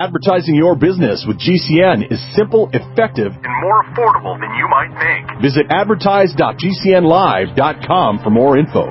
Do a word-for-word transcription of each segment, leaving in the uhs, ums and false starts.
Advertising your business with G C N is simple, effective, and more affordable than you might think. Visit advertise dot g c n live dot com for more info.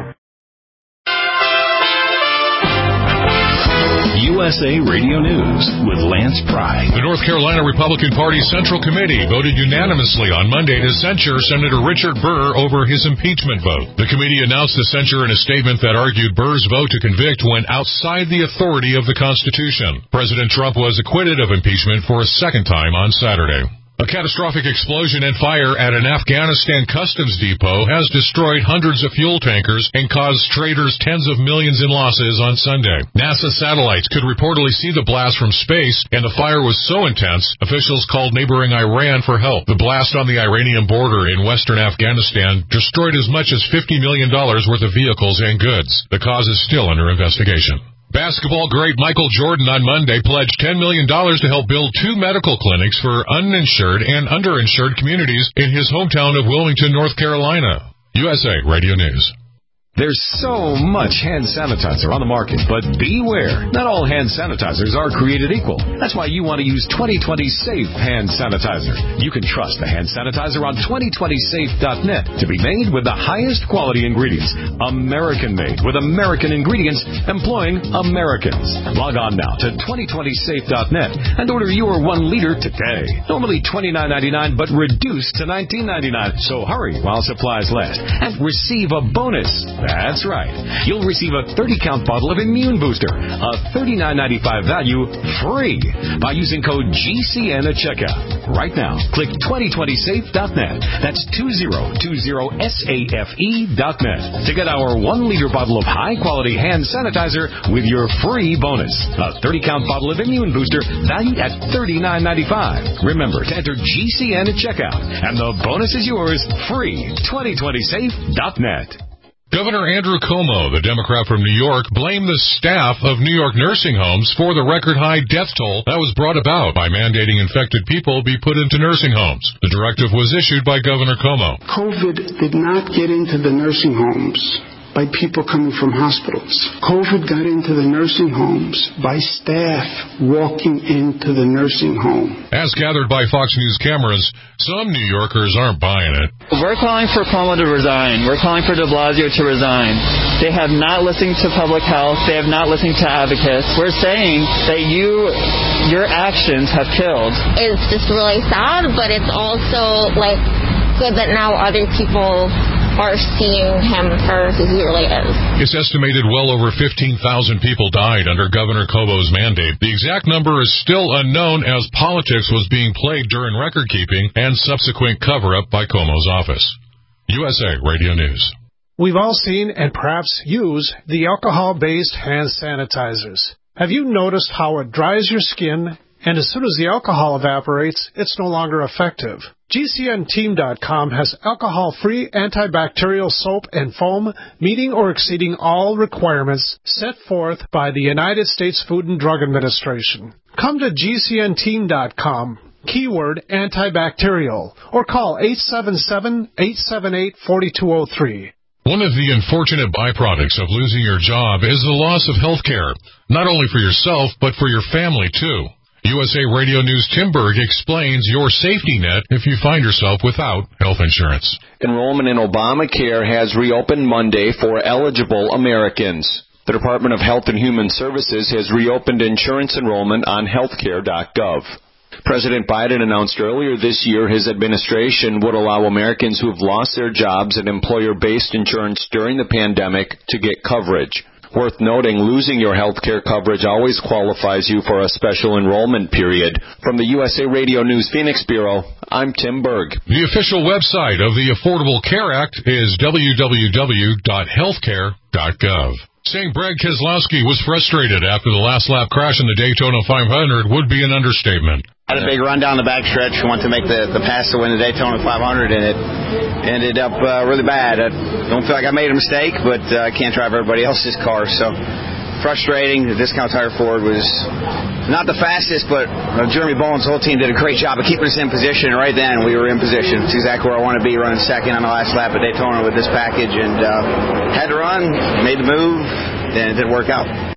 U S A Radio News with Lance Pry. The North Carolina Republican Party Central Committee voted unanimously on Monday to censure Senator Richard Burr over his impeachment vote. The committee announced the censure in a statement that argued Burr's vote to convict went outside the authority of the Constitution. President Trump was acquitted of impeachment for a second time on Saturday. A catastrophic explosion and fire at an Afghanistan customs depot has destroyed hundreds of fuel tankers and caused traders tens of millions in losses on Sunday. NASA satellites could reportedly see the blast from space, and the fire was so intense, officials called neighboring Iran for help. The blast on the Iranian border in western Afghanistan destroyed as much as fifty million dollars worth of vehicles and goods. The cause is still under investigation. Basketball great Michael Jordan on Monday pledged ten million dollars to help build two medical clinics for uninsured and underinsured communities in his hometown of Wilmington, North Carolina. U S A Radio News. There's so much hand sanitizer on the market, but beware. Not all hand sanitizers are created equal. That's why you want to use twenty twenty Safe Hand Sanitizer. You can trust the hand sanitizer on twenty twenty safe dot net to be made with the highest quality ingredients. American-made with American ingredients employing Americans. Log on now to twenty twenty safe dot net and order your one liter today. Normally twenty-nine ninety-nine, but reduced to nineteen ninety-nine. So hurry while supplies last and receive a bonus. That's right. You'll receive a thirty count bottle of Immune Booster, a thirty-nine ninety-five value, free by using code G C N at checkout. Right now, click twenty twenty safe dot net. That's twenty twenty safe dot net to get our one liter bottle of high-quality hand sanitizer with your free bonus. A thirty count bottle of Immune Booster valued at thirty-nine ninety-five. Remember to enter G C N at checkout, and the bonus is yours free. twenty twenty safe dot net. Governor Andrew Cuomo, the Democrat from New York, blamed the staff of New York nursing homes for the record-high death toll that was brought about by mandating infected people be put into nursing homes. The directive was issued by Governor Cuomo. COVID did not get into the nursing homes by people coming from hospitals. COVID got into the nursing homes by staff walking into the nursing home. As gathered by Fox News cameras, some New Yorkers aren't buying it. We're calling for Cuomo to resign. We're calling for de Blasio to resign. They have not listened to public health. They have not listened to advocates. We're saying that you, your actions have killed. It's just really sad, but it's also like good that now other people are seeing him for who he really is. It's estimated well over fifteen thousand people died under Governor Cuomo's mandate. The exact number is still unknown as politics was being played during record-keeping and subsequent cover-up by Cuomo's office. U S A Radio News. We've all seen and perhaps use the alcohol-based hand sanitizers. Have you noticed how it dries your skin, and as soon as the alcohol evaporates, it's no longer effective? G C N team dot com has alcohol-free antibacterial soap and foam meeting or exceeding all requirements set forth by the United States Food and Drug Administration. Come to G C N team dot com, keyword antibacterial, or call eight seven seven, eight seven eight, four two zero three. One of the unfortunate byproducts of losing your job is the loss of health care, not only for yourself, but for your family, too. U S A Radio News' Tim Berg explains your safety net if you find yourself without health insurance. Enrollment in Obamacare has reopened Monday for eligible Americans. The Department of Health and Human Services has reopened insurance enrollment on healthcare dot gov. President Biden announced earlier this year his administration would allow Americans who have lost their jobs and employer-based insurance during the pandemic to get coverage. Worth noting, losing your health care coverage always qualifies you for a special enrollment period. From the U S A Radio News Phoenix Bureau, I'm Tim Berg. The official website of the Affordable Care Act is w w w dot healthcare dot gov. Saying Brad Keselowski was frustrated after the last lap crash in the Daytona five hundred would be an understatement. I had a big run down the backstretch, wanted to make the, the pass to win the Daytona five hundred, and it ended up uh, really bad. I don't feel like I made a mistake, but uh, I can't drive everybody else's car, so frustrating. The Discount Tire Ford was not the fastest, but uh, Jeremy Bowen's whole team did a great job of keeping us in position. Right then, we were in position. It's exactly where I want to be, running second on the last lap at Daytona with this package, and uh, had to run, made the move, and it didn't work out.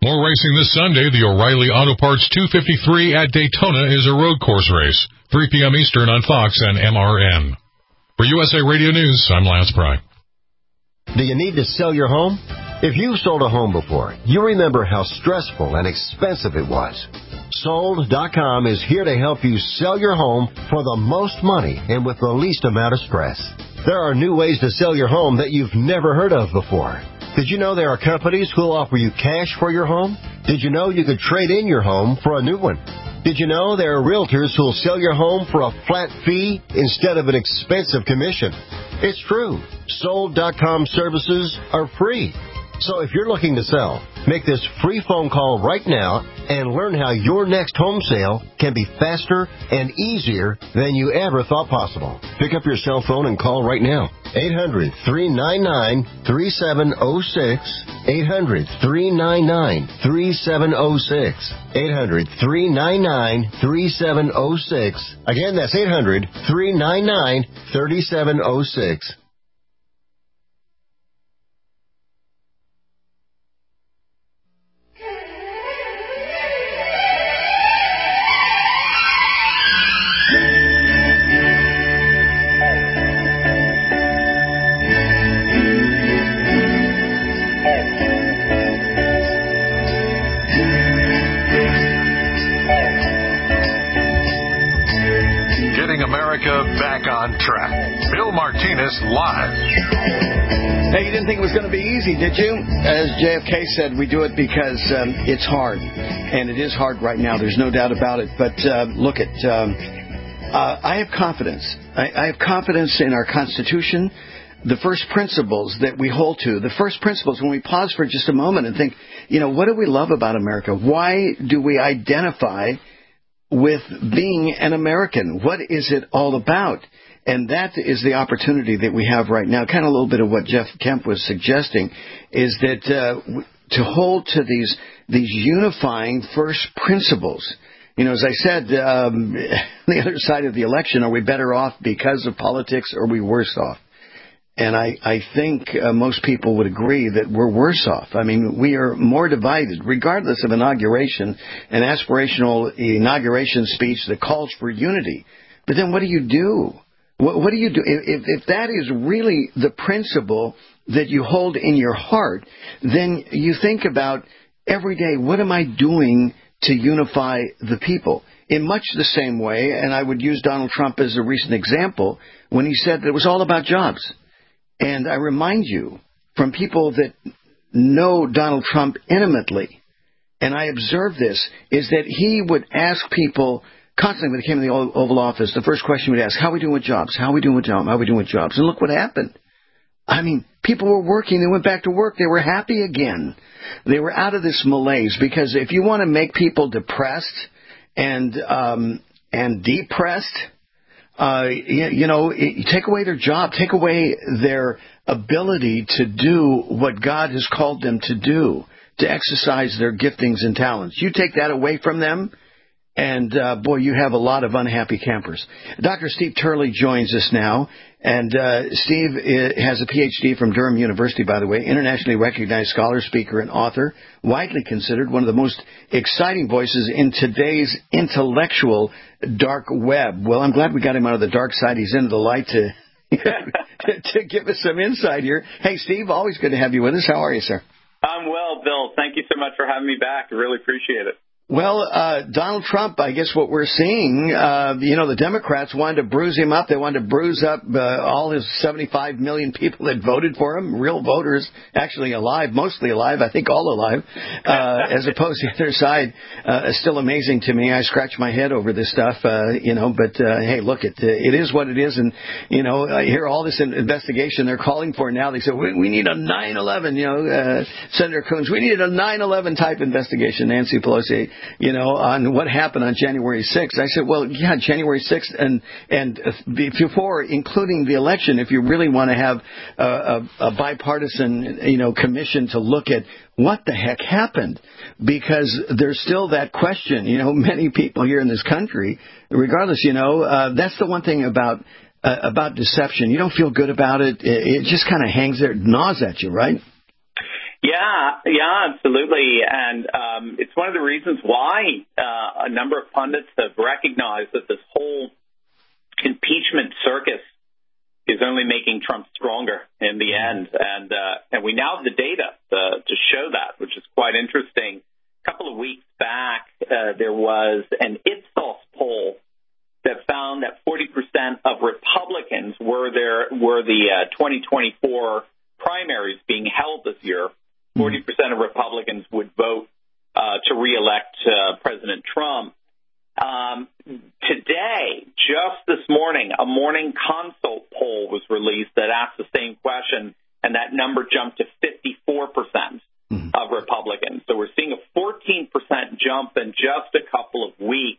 More racing this Sunday. The O'Reilly Auto Parts two fifty-three at Daytona is a road course race. three p.m. Eastern on Fox and M R N. For U S A Radio News, I'm Lance Pry. Do you need to sell your home? If you've sold a home before, you remember how stressful and expensive it was. Sold dot com is here to help you sell your home for the most money and with the least amount of stress. There are new ways to sell your home that you've never heard of before. Did you know there are companies who will offer you cash for your home? Did you know you could trade in your home for a new one? Did you know there are realtors who will sell your home for a flat fee instead of an expensive commission? It's true. Sold dot com services are free. So if you're looking to sell, make this free phone call right now and learn how your next home sale can be faster and easier than you ever thought possible. Pick up your cell phone and call right now. eight hundred, three nine nine, three seven zero six. eight hundred, three nine nine, three seven zero six. eight hundred, three nine nine, three seven zero six. Again, that's eight hundred, three nine nine, three seven zero six. Back on track. Bill Martinez live. Hey, you didn't think it was going to be easy, did you? As J F K said, we do it because um, it's hard. And it is hard right now. There's no doubt about it. But uh, look at, um, uh, I have confidence. I, I have confidence in our Constitution, the first principles that we hold to. The first principles, when we pause for just a moment and think, you know, what do we love about America? Why do we identify with being an American? What is it all about? And that is the opportunity that we have right now. Kind of a little bit of what Jeff Kemp was suggesting is that uh, to hold to these these unifying first principles. You know, as I said, um, the other side of the election, are we better off because of politics or are we worse off? And I, I think uh, most people would agree that we're worse off. I mean, we are more divided, regardless of inauguration, an aspirational inauguration speech that calls for unity. But then what do you do? What, what do you do? If, if that is really the principle that you hold in your heart, then you think about every day, what am I doing to unify the people? In much the same way, and I would use Donald Trump as a recent example, when he said that it was all about jobs. And I remind you, from people that know Donald Trump intimately, and I observe this, is that he would ask people constantly when he came in the Oval Office, the first question he would ask, how are we doing with jobs? How are we doing with jobs? How are we doing with jobs? And look what happened. I mean, people were working. They went back to work. They were happy again. They were out of this malaise, because if you want to make people depressed and um, and depressed, Uh, you, you know, it, take away their job, take away their ability to do what God has called them to do, to exercise their giftings and talents. You take that away from them, and, uh, boy, you have a lot of unhappy campers. Doctor Steve Turley joins us now, and uh, Steve has a P H D from Durham University, by the way, internationally recognized scholar, speaker, and author, widely considered one of the most exciting voices in today's intellectual dark web. Well, I'm glad we got him out of the dark side. He's into the light to to give us some insight here. Hey, Steve, always good to have you with us. How are you, sir? I'm well, Bill. Thank you so much for having me back. I really appreciate it. Well, uh, Donald Trump, I guess what we're seeing, uh, you know, the Democrats wanted to bruise him up. They wanted to bruise up uh, all his seventy-five million people that voted for him, real voters, actually alive, mostly alive, I think all alive, uh, as opposed to the other side. Uh, is still amazing to me. I scratch my head over this stuff, uh, you know, but, uh, hey, look, it, it is what it is. And, you know, I hear all this investigation they're calling for now. They say, we, we need a nine eleven, you know, uh, Senator Coons, we need a nine eleven type investigation, Nancy Pelosi, you know, on what happened on January sixth. I said, well, yeah, January sixth and and before, including the election, if you really want to have a, a, a bipartisan, you know, commission to look at what the heck happened, because there's still that question, you know, many people here in this country, regardless, you know, uh, that's the one thing about uh, about deception. You don't feel good about it. It, it just kind of hangs there, gnaws at you, right? Yeah, yeah, absolutely. And um, it's one of the reasons why uh, a number of pundits have recognized that this whole impeachment circus is only making Trump stronger in the end. And uh, and we now have the data uh, to show that, which is quite interesting. A couple of weeks back, uh, there was an Ipsos poll that found that forty percent of Republicans were there were the uh, twenty twenty-four primaries being held this year. forty percent of Republicans would vote uh, to reelect uh, President Trump. Um, today, just this morning, a Morning Consult poll was released that asked the same question, and that number jumped to fifty-four percent mm-hmm. of Republicans. So we're seeing a fourteen percent jump in just a couple of weeks.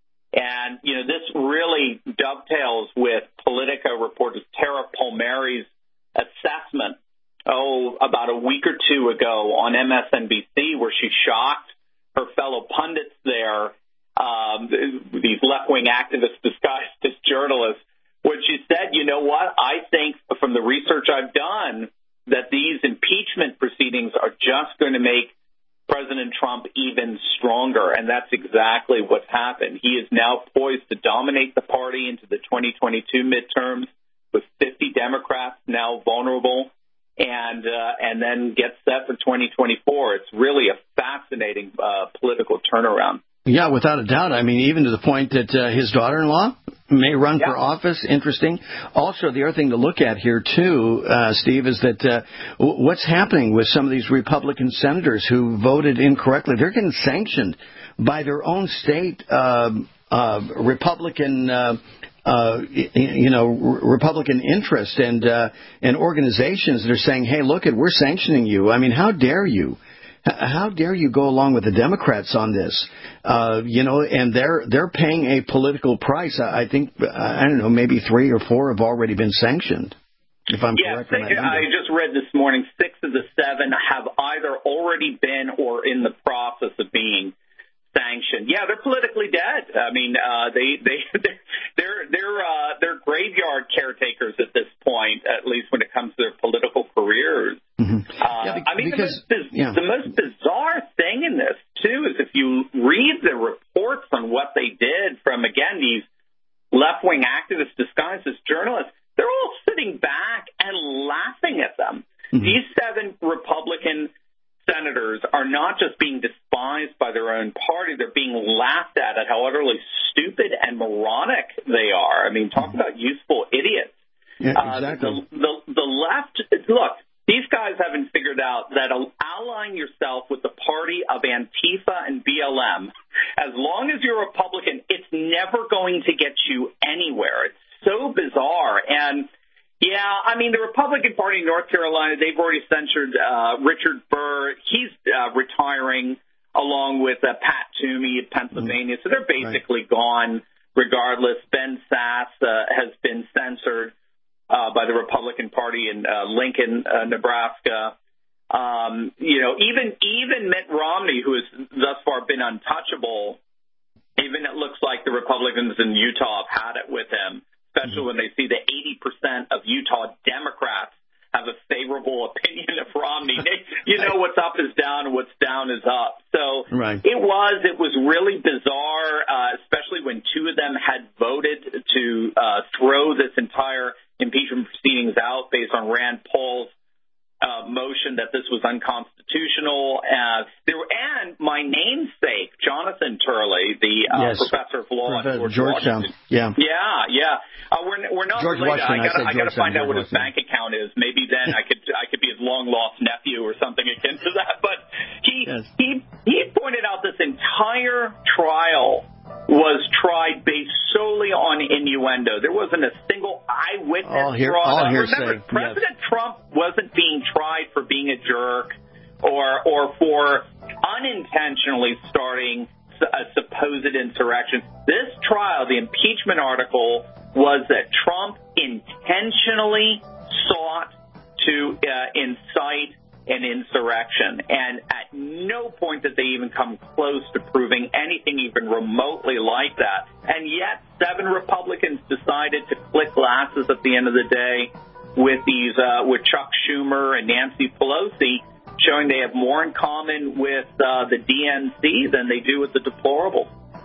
And, you know, this really dovetails with Politico reporter Tara Palmieri's assessment, oh, about a week or two ago on M S N B C, where she shocked her fellow pundits there, um, these left-wing activists disguised as journalists, when she said, you know what, I think from the research I've done that these impeachment proceedings are just going to make President Trump even stronger, and that's exactly what's happened. He is now poised to dominate the party into the twenty twenty-two midterms with fifty Democrats now vulnerable, and uh, and then get set for twenty twenty-four. It's really a fascinating uh, political turnaround. Yeah, without a doubt. I mean, even to the point that uh, his daughter-in-law may run yeah. for office. Interesting. Also, the other thing to look at here, too, uh, Steve, is that uh, w- what's happening with some of these Republican senators who voted incorrectly? They're getting sanctioned by their own state uh, uh, Republican uh Uh, you know, Republican interest and uh, and organizations that are saying, hey, look, it, we're sanctioning you. I mean, how dare you? How dare you go along with the Democrats on this? Uh, you know, and they're they're paying a political price. I think, I don't know, maybe three or four have already been sanctioned, if I'm yeah, correct on that number. I just read this morning six of the seven have either already been or in the process of being sanctioned. Yeah, they're politically dead. I mean, uh, they they they're they're uh, they're graveyard caretakers at this point, at least when it comes to their political careers. Mm-hmm. Uh, yeah, I mean, because, the, most, yeah. the most bizarre thing in this too is if you read the reports on what they did from again these left-wing activists disguised as journalists, they're all sitting back and laughing at them. Mm-hmm. These seven Republican senators are not just being despised by their own party, they're being laughed at at how utterly stupid and moronic they are. I mean, talk about useful idiots. Yeah, exactly. Uh, the, the, the left, look, these guys haven't figured out that allying yourself with the party of Antifa and B L M, as long as you're a Republican, it's never going to get you anywhere. It's so bizarre. And yeah, I mean, the Republican Party in North Carolina, they've already censured uh, Richard Burr. He's uh, retiring along with uh, Pat Toomey of Pennsylvania. So they're basically right. gone regardless. Ben Sasse uh, has been censored uh, by the Republican Party in uh, Lincoln, uh, Nebraska. Um, you know, even even Mitt Romney, who has thus far been untouchable, even it looks like the Republicans in Utah have had it with him. Especially when they see that eighty percent of Utah Democrats have a favorable opinion of Romney. They, you know, what's up is down and what's down is up. So right. it was it was really bizarre, uh, especially when two of them had voted to uh, throw this entire impeachment proceedings out based on Rand Paul's uh, motion that this was unconstitutional. Uh, there were, and my namesake, Jonathan Turley, the uh, yes. professor of law Professor at Georgetown. Georgetown. Yeah, yeah, yeah. Uh, we're we're not George related. Washington. I got I, I got to find out what his Washington. bank account is. Maybe then I could I could be his long lost nephew or something akin to that. But he yes. he he pointed out this entire trial was tried based solely on innuendo. There wasn't a single eyewitness. All here, brought all up. hearsay. Remember, President yes. Trump wasn't being tried for being a jerk or or for unintentionally starting a supposed insurrection. This trial, the impeachment article, was that Trump intentionally sought to uh, incite an insurrection. And at no point did they even come close to proving anything even remotely like that. And yet, seven Republicans decided to click glasses at the end of the day with these, uh, with Chuck Schumer and Nancy Pelosi. showing they have more in common with uh, the D N C than they do with the deplorable.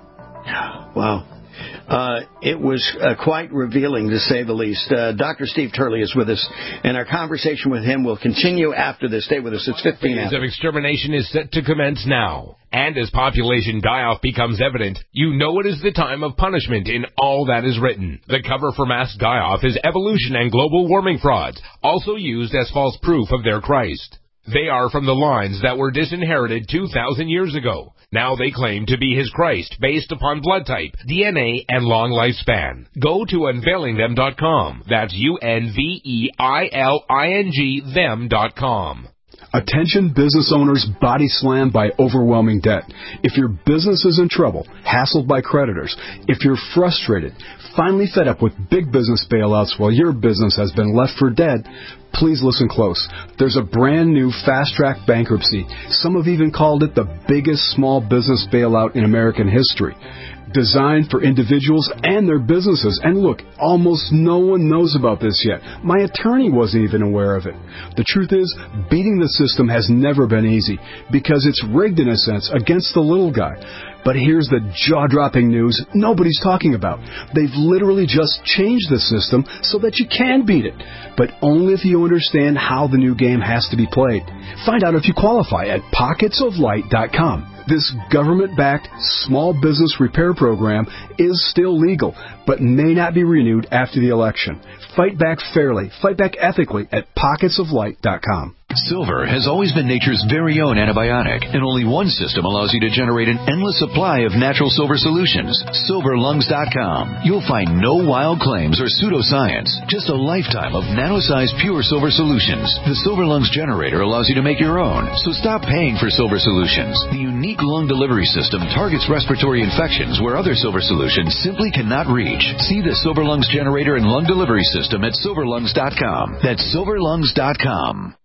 Wow. Uh, it was uh, quite revealing, to say the least. Uh, Doctor Steve Turley is with us, and our conversation with him will continue after this. Stay with us. It's fifteen Phase of extermination is set to commence now. And as population die-off becomes evident, you know it is the time of punishment in all that is written. The cover for mass die-off is evolution and global warming frauds, also used as false proof of their Christ. They are from the lines that were disinherited two thousand years ago. Now they claim to be his Christ based upon blood type, D N A, and long lifespan. Go to unveiling them dot com. That's U N V E I L I N G them dot com. Attention business owners body slammed by overwhelming debt. If your business is in trouble, hassled by creditors, if you're frustrated, finally fed up with big business bailouts while your business has been left for dead, please listen close. There's a brand new fast-track bankruptcy. Some have even called it the biggest small business bailout in American history. Designed for individuals and their businesses. And look, almost no one knows about this yet. My attorney wasn't even aware of it. The truth is, beating the system has never been easy because it's rigged in a sense against the little guy. But here's the jaw-dropping news nobody's talking about. They've literally just changed the system so that you can beat it, but only if you understand how the new game has to be played. Find out if you qualify at pockets of light dot com. This government-backed small business repair program is still legal, but may not be renewed after the election. Fight back fairly, fight back ethically at pockets of light dot com. Silver has always been nature's very own antibiotic, and only one system allows you to generate an endless supply of natural silver solutions. silver lungs dot com. You'll find no wild claims or pseudoscience, just a lifetime of nano-sized pure silver solutions. The Silver Lungs generator allows you to make your own, so stop paying for silver solutions. The unique lung delivery system targets respiratory infections where other silver solutions simply cannot reach. See the Silver Lungs generator and lung delivery system at silver lungs dot com. That's silver lungs dot com.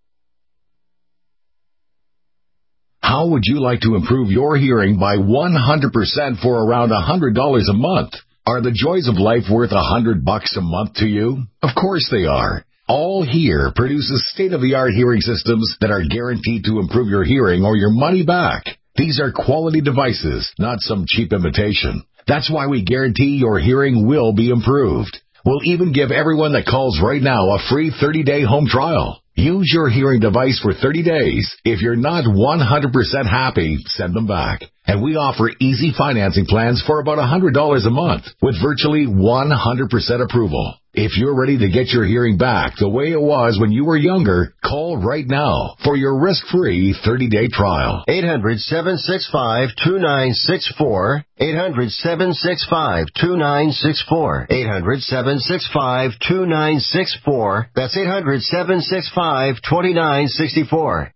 How would you like to improve your hearing by one hundred percent for around one hundred dollars a month? Are the joys of life worth one hundred bucks a month to you? Of course they are. All Hear produces state-of-the-art hearing systems that are guaranteed to improve your hearing or your money back. These are quality devices, not some cheap imitation. That's why we guarantee your hearing will be improved. We'll even give everyone that calls right now a free thirty-day home trial. Use your hearing device for thirty days. If you're not one hundred percent happy, send them back. And we offer easy financing plans for about one hundred dollars a month with virtually one hundred percent approval. If you're ready to get your hearing back the way it was when you were younger, call right now for your risk-free thirty-day trial. eight hundred, seven six five, two nine six four. eight hundred, seven six five, two nine six four. eight hundred, seven six five, two nine six four. That's eight hundred, seven six five, two nine six four.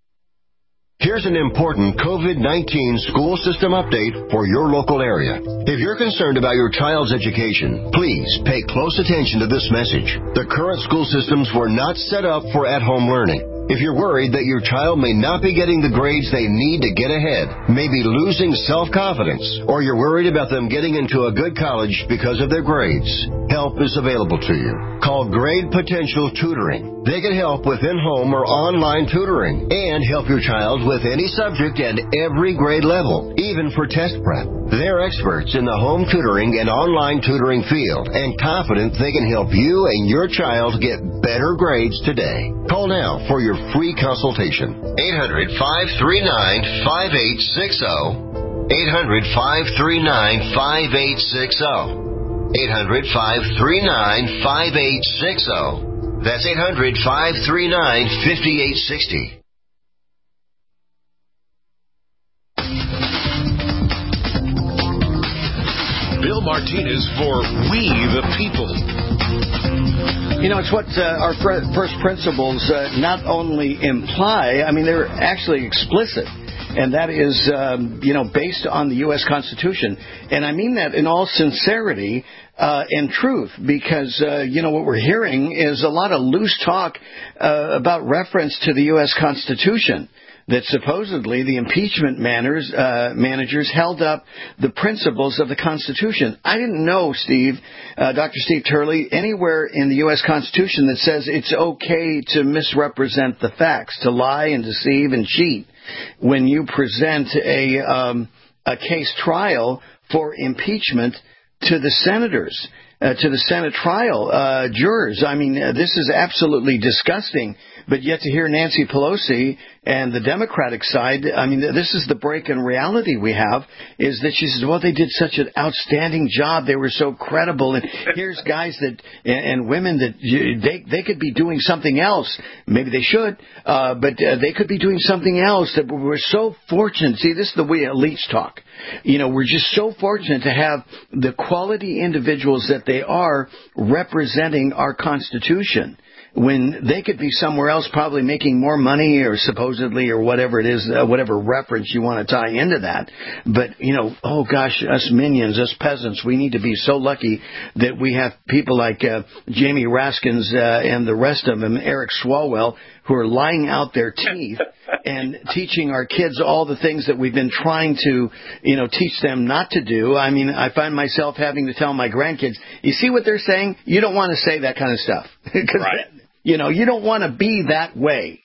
Here's an important COVID nineteen school system update for your local area. If you're concerned about your child's education, please pay close attention to this message. The current school systems were not set up for at-home learning. If you're worried that your child may not be getting the grades they need to get ahead, maybe losing self-confidence, or you're worried about them getting into a good college because of their grades, help is available to you. Call Grade Potential Tutoring. They can help with in-home or online tutoring and help your child with any subject and every grade level, even for test prep. They're experts in the home tutoring and online tutoring field and confident they can help you and your child get better grades today. Call now for your free consultation. eight hundred, five three nine, five eight six zero. eight hundred, five three nine, five eight six zero. eight hundred, five three nine, five eight six zero. That's eight hundred, five three nine, five eight six zero. Bill Martinez for We the People. You know, it's what uh, our fr- first principles uh, not only imply, I mean, they're actually explicit. And that is, um, you know, based on the U S Constitution. And I mean that in all sincerity uh, and truth, because, uh, you know, what we're hearing is a lot of loose talk uh, about reference to the U S Constitution. that supposedly the impeachment manners, uh, managers held up the principles of the Constitution. I didn't know, Steve, uh, Doctor Steve Turley, anywhere in the U S Constitution that says it's okay to misrepresent the facts, to lie and deceive and cheat when you present a, um, a case trial for impeachment to the senators. Uh, to the Senate trial uh, jurors. I mean, uh, this is absolutely disgusting. But yet to hear Nancy Pelosi and the Democratic side, I mean, this is the break in reality we have, is that she says, well, they did such an outstanding job. They were so credible. And here's guys that and, and women that they they could be doing something else. Maybe they should, uh, but uh, they could be doing something else. That we're so fortunate. See, this is the way elites talk. You know, we're just so fortunate to have the quality individuals that they are representing our Constitution, when they could be somewhere else probably making more money or supposedly or whatever it is, uh, whatever reference you want to tie into that. But, you know, oh gosh, us minions, us peasants, we need to be so lucky that we have people like uh, Jamie Raskins uh, and the rest of them, Eric Swalwell, who are lying out their teeth and teaching our kids all the things that we've been trying to, you know, teach them not to do. I mean, I find myself having to tell my grandkids, you see what they're saying? You don't want to say that kind of stuff. Right. You know, you don't want to be that way.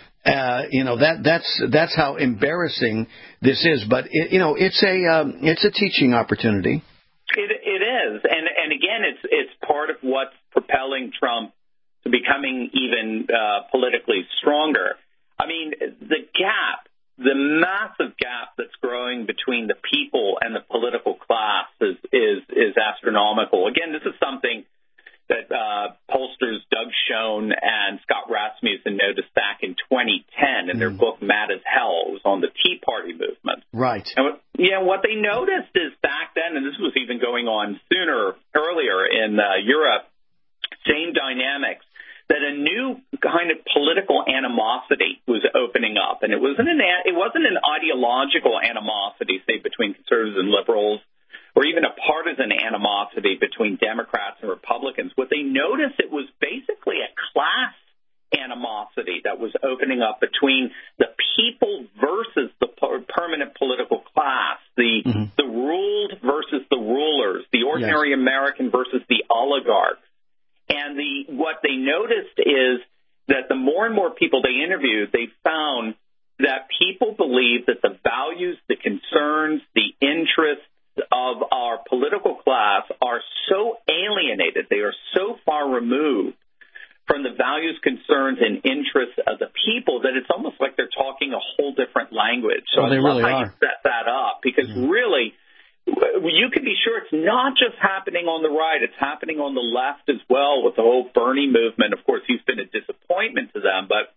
Uh, you know, that that's that's how embarrassing this is. But, it, you know, it's a um, it's a teaching opportunity. It, it is. And, and again, it's it's part of what's propelling Trump to becoming even uh, politically stronger. I mean, the gap, the massive gap that's growing between the people and the political class is is, is astronomical. Again, this is something that uh, pollsters Doug Schoen and Scott Rasmussen noticed back in twenty ten in their mm. book Mad as Hell. It was on the Tea Party movement. Right. And what, yeah, what they noticed is back then, and this was even going on sooner, earlier in uh, Europe, same dynamics, that a new kind of political animosity was opening up. And it wasn't an, it wasn't an ideological animosity, say, between conservatives and liberals, or even a partisan animosity between Democrats and Republicans. What they noticed, it was basically a class animosity that was opening up between the people versus the permanent political class, the mm-hmm. the ruled versus the rulers, the ordinary yes. American versus the oligarchs. And the what they noticed is that the more and more people they interviewed, they found that people believe that the values, the concerns, the interests of our political class are so alienated, they are so far removed from the values, concerns, and interests of the people that it's almost like they're talking a whole different language. So oh, they I love really how are. you set that up, because mm-hmm. really, you can be sure it's not just happening on the right, it's happening on the left as well with the whole Bernie movement. Of course, he's been a disappointment to them, but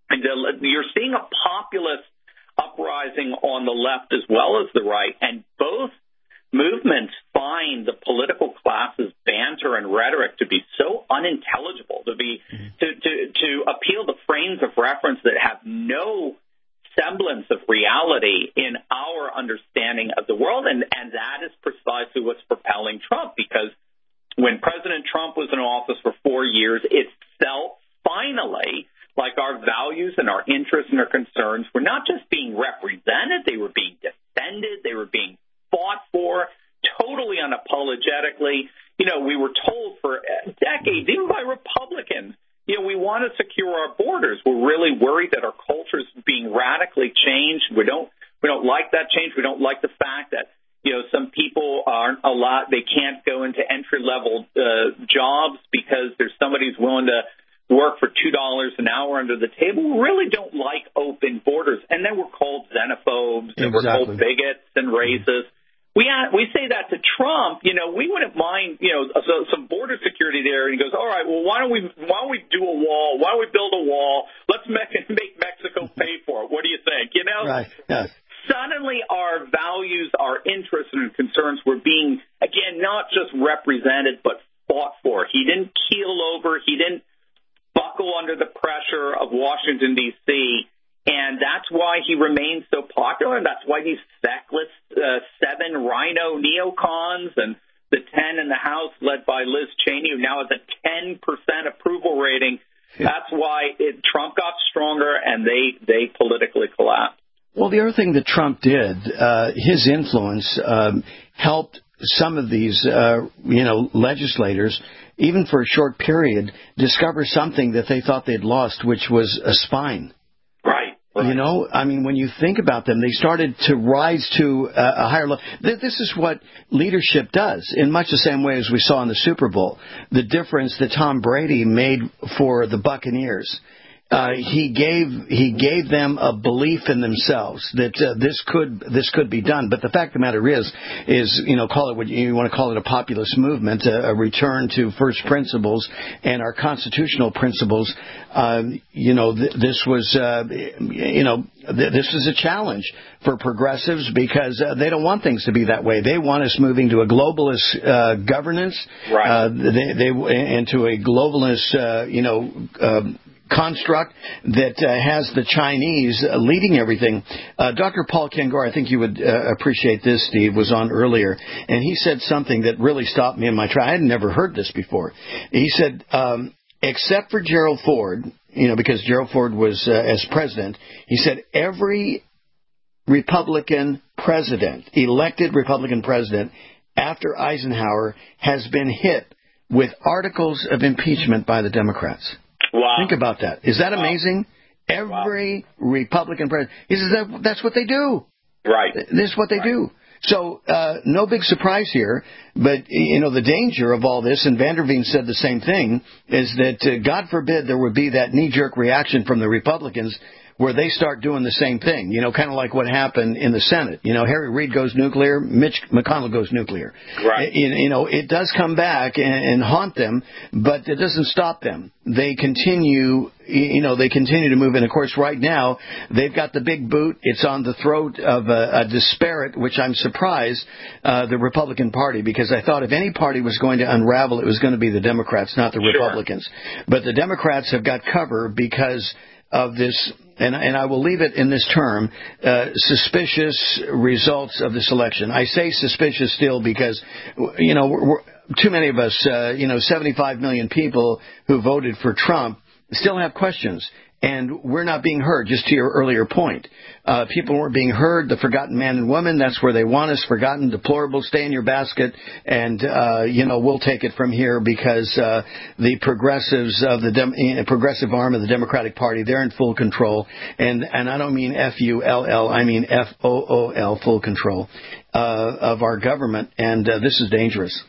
you're seeing a populist uprising on the left as well as the right, and both movements find the political class's banter and rhetoric to be so unintelligible, to be mm-hmm. to, to to appeal to frames of reference that have no semblance of reality in our understanding of the world, and and that is precisely what's propelling Trump. Because when President Trump was in office for four years, it felt finally like our values and our interests and our concerns were not just being represented, they were being defended, they were being fought for totally unapologetically. You know, we were told for decades, even by Republicans, you know, we want to secure our borders. We're really worried that our culture is being radically changed. We don't, we don't like that change. We don't like the fact that, you know, some people aren't allowed, they can't go into entry level uh, jobs because there's somebody who's willing to work for two dollars an hour under the table. We really don't like open borders. And then we're called xenophobes and exactly. we're called bigots and racists. We we say that to Trump, you know, we wouldn't mind, you know, so, some border security there. And he goes, all right, well, why don't we why don't we do a wall? Why don't we build a wall? Let's make, make Mexico pay for it. What do you think? You know, right. yes. Suddenly our values, our interests and concerns were being, again, not just represented, but fought for. He didn't keel over. He didn't buckle under the pressure of Washington, D C, and that's why he remains so popular, and that's why these feckless uh, seven rhino neocons and the ten in the House led by Liz Cheney, who now has a ten percent approval rating, That's why it, Trump got stronger and they, they politically collapsed. Well, the other thing that Trump did, uh, his influence um, helped some of these, uh, you know, legislators, even for a short period, discover something that they thought they'd lost, which was a spine. Right. Right. You know, I mean, when you think about them, they started to rise to a, a higher level. This is what leadership does, in much the same way as we saw in the Super Bowl. The difference that Tom Brady made for the Buccaneers. Uh, he gave he gave them a belief in themselves that uh, this could this could be done. But the fact of the matter is, is you know, call it what you want to call it, a populist movement, a, a return to first principles and our constitutional principles. Um, you know, th- this was uh, you know th- this is a challenge for progressives because uh, they don't want things to be that way. They want us moving to a globalist uh, governance, right? Uh, they, they and to a globalist, uh, you know. Uh, construct that uh, has the Chinese uh, leading everything. Uh, Doctor Paul Kengor, I think you would uh, appreciate this, Steve, was on earlier, and he said something that really stopped me in my tracks. I had never heard this before. He said, um, except for Gerald Ford, you know, because Gerald Ford was uh, as president, he said every Republican president, elected Republican president after Eisenhower has been hit with articles of impeachment by the Democrats. Wow. Think about that. Is that amazing? Wow. Every wow. Republican president. He says that, that's what they do. Right. This is what they right. do. So uh, no big surprise here. But, you know, the danger of all this, and Vanderveen said the same thing, is that, uh, God forbid, there would be that knee-jerk reaction from the Republicans where they start doing the same thing, you know, kind of like what happened in the Senate. You know, Harry Reid goes nuclear, Mitch McConnell goes nuclear. Right. You, you know, it does come back and, and haunt them, but it doesn't stop them. They continue, you know, they continue to move. And, of course, right now, they've got the big boot. It's on the throat of a, a disparate, which I'm surprised, uh, the Republican Party, because I thought if any party was going to unravel, it was going to be the Democrats, not the sure. Republicans. But the Democrats have got cover because of this, and, and I will leave it in this term, uh, suspicious results of this election. I say suspicious still because, you know, we're, we're, too many of us, uh, you know, seventy-five million people who voted for Trump still have questions. And we're not being heard, just to your earlier point. Uh, people weren't being heard, the forgotten man and woman, that's where they want us, forgotten, deplorable, stay in your basket, and, uh, you know, we'll take it from here because uh, the progressives of the Dem- progressive arm of the Democratic Party, they're in full control. And, and I don't mean F U L L, I mean F O O L, full control uh, of our government, and uh, this is dangerous.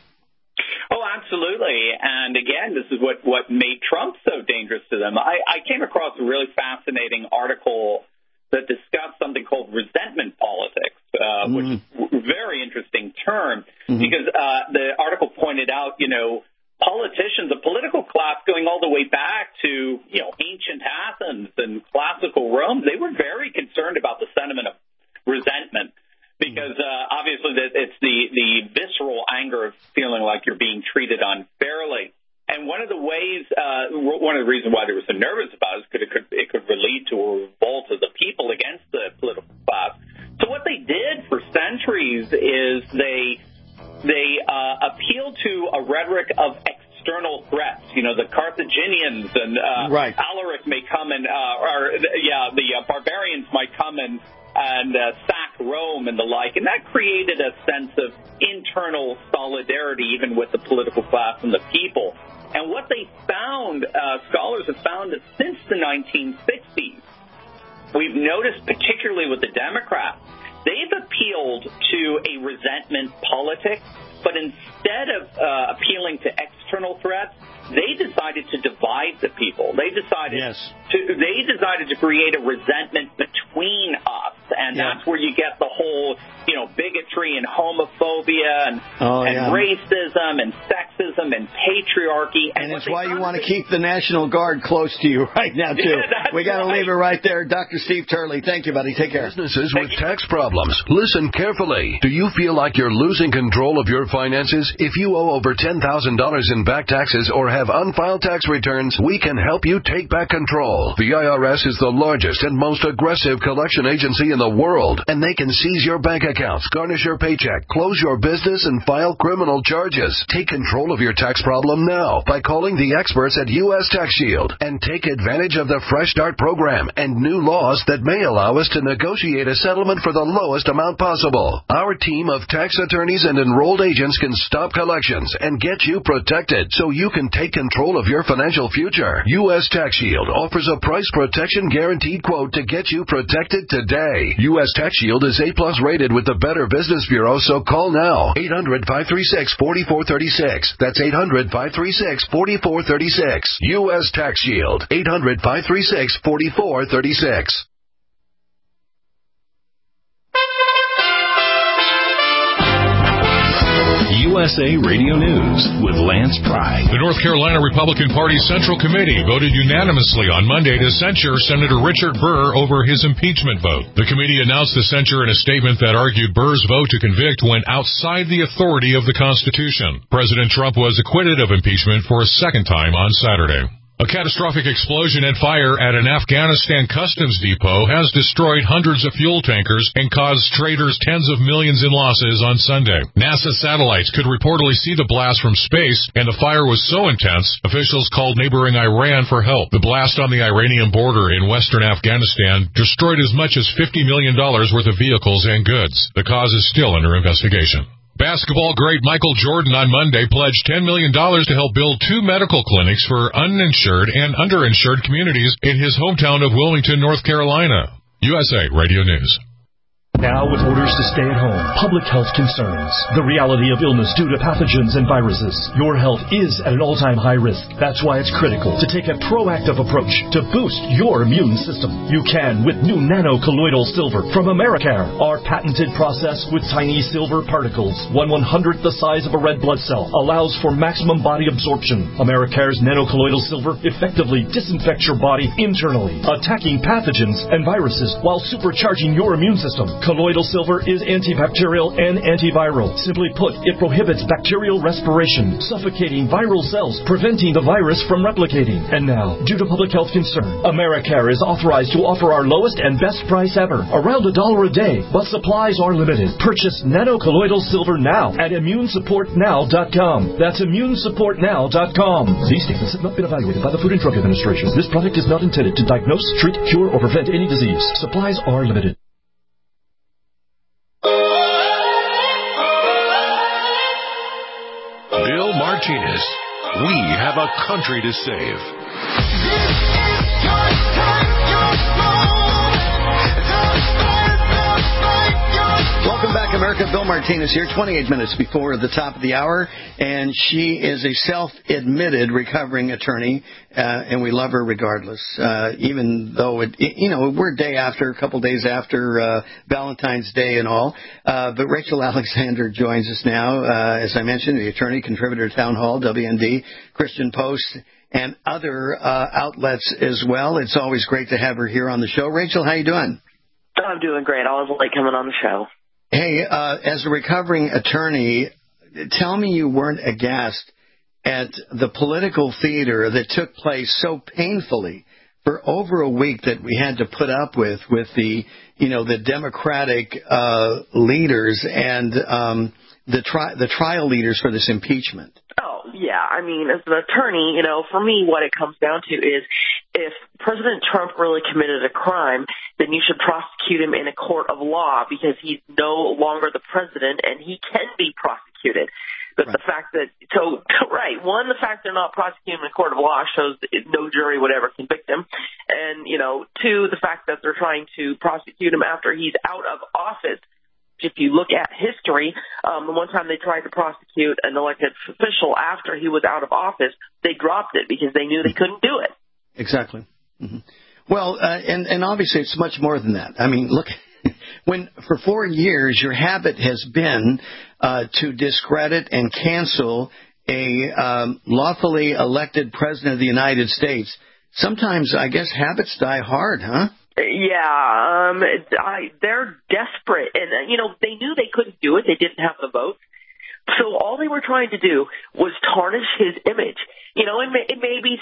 Oh, absolutely. And again, this is what, what made Trump so dangerous to them. I, I came across a really fascinating article that discussed something called resentment politics, uh, mm-hmm. which is a very interesting term mm-hmm. because uh, the article pointed out, you know, politicians, the political class going all the way back to, you know, ancient Athens and classical Rome, they were very concerned about the sentiment of resentment. Because uh, obviously that it's the, the visceral anger of feeling like you're being treated unfairly. And one of the ways, uh, one of the reasons why they were so nervous about it is because it could, it could lead to a revolt of the people against the political class. So what they did for centuries is they they uh, appealed to a rhetoric of external threats. You know, the Carthaginians and uh, right. Alaric may come and, uh, or yeah, the uh, barbarians might come and and uh, sack Rome and the like, and that created a sense of internal solidarity even with the political class and the people. And what they found, uh, scholars have found that since the nineteen sixties, we've noticed, particularly with the Democrats, they've appealed to a resentment politic, but instead of uh, appealing to external threats, they decided to divide the people. They decided yes. to they decided to create a resentment between us, and yeah. that's where you get the whole, you know, bigotry and homophobia and, oh, and yeah. racism and sexism and patriarchy. And, and it's why you want to keep the National Guard close to you right now, too. Yeah, we got to right. leave it right there. Doctor Steve Turley, thank you, buddy. Take care. Businesses with tax problems. Listen carefully. Do you feel like you're losing control of your finances? If you owe over ten thousand dollars in back taxes or have unfiled tax returns, we can help you take back control. The I R S is the largest and most aggressive collection agency in the the world, and they can seize your bank accounts, garnish your paycheck, close your business, and file criminal charges. Take control of your tax problem now by calling the experts at U S Tax Shield and take advantage of the Fresh Start program and new laws that may allow us to negotiate a settlement for the lowest amount possible. Our team of tax attorneys and enrolled agents can stop collections and get you protected so you can take control of your financial future. U S Tax Shield offers a price protection guaranteed quote to get you protected today. U S Tax Shield is A plus rated with the Better Business Bureau, so call now. eight hundred, five three six, four four three six. That's eight hundred, five three six, four four three six. U S Tax Shield. eight hundred, five three six, four four three six. U S A Radio News with Lance Pry. The North Carolina Republican Party Central Committee voted unanimously on Monday to censure Senator Richard Burr over his impeachment vote. The committee announced the censure in a statement that argued Burr's vote to convict went outside the authority of the Constitution. President Trump was acquitted of impeachment for a second time on Saturday. A catastrophic explosion and fire at an Afghanistan customs depot has destroyed hundreds of fuel tankers and caused traders tens of millions in losses on Sunday. NASA satellites could reportedly see the blast from space, and the fire was so intense, officials called neighboring Iran for help. The blast on the Iranian border in western Afghanistan destroyed as much as fifty million dollars worth of vehicles and goods. The cause is still under investigation. Basketball great Michael Jordan on Monday pledged ten million dollars to help build two medical clinics for uninsured and underinsured communities in his hometown of Wilmington, North Carolina. U S A Radio News. Now with orders to stay at home, public health concerns, the reality of illness due to pathogens and viruses, your health is at an all-time high risk. That's why it's critical to take a proactive approach to boost your immune system. You can with new nano-colloidal silver from Americare. Our patented process with tiny silver particles, one one-hundredth the size of a red blood cell, allows for maximum body absorption. Americare's nano-colloidal silver effectively disinfects your body internally, attacking pathogens and viruses while supercharging your immune system. Colloidal silver is antibacterial and antiviral. Simply put, it prohibits bacterial respiration, suffocating viral cells, preventing the virus from replicating. And now, due to public health concern, Americare is authorized to offer our lowest and best price ever, around a dollar a day, but supplies are limited. Purchase nano-colloidal silver now at immune support now dot com. That's immune support now dot com. These statements have not been evaluated by the Food and Drug Administration. This product is not intended to diagnose, treat, cure, or prevent any disease. Supplies are limited. Bill Martinez. We have a country to save. Welcome back, America. Bill Martinez here, twenty-eight minutes before the top of the hour, and she is a self-admitted recovering attorney, uh, and we love her regardless, uh, even though, it, you know, we're a day after, a couple days after uh, Valentine's Day and all. Uh, but Rachel Alexander joins us now, uh, as I mentioned, the attorney, contributor to Town Hall, W N D, Christian Post, and other uh, outlets as well. It's always great to have her here on the show. Rachel, how you doing? I'm doing great. I was late coming on the show. Hey, uh, as a recovering attorney, tell me you weren't aghast at the political theater that took place so painfully for over a week that we had to put up with, with the, you know, the Democratic uh, leaders and um, the tri- the trial leaders for this impeachment. Oh, yeah. I mean, as an attorney, you know, for me, what it comes down to is if President Trump really committed a crime, then you should prosecute him in a court of law because he's no longer the president and he can be prosecuted. But right. the fact that, so, right, one, the fact they're not prosecuting him in a court of law shows that no jury would ever convict him. And, you know, two, the fact that they're trying to prosecute him after he's out of office. If you look at history, um, the one time they tried to prosecute an elected official after he was out of office, they dropped it because they knew they couldn't do it. Exactly. Mm-hmm. Well, uh, and, and obviously it's much more than that. I mean, look, when for four years your habit has been uh, to discredit and cancel a um, lawfully elected president of the United States, sometimes I guess habits die hard, huh? Yeah, um, I, they're desperate. And, uh, you know, they knew they couldn't do it. They didn't have the vote. So all they were trying to do was tarnish his image. You know, it may, it may be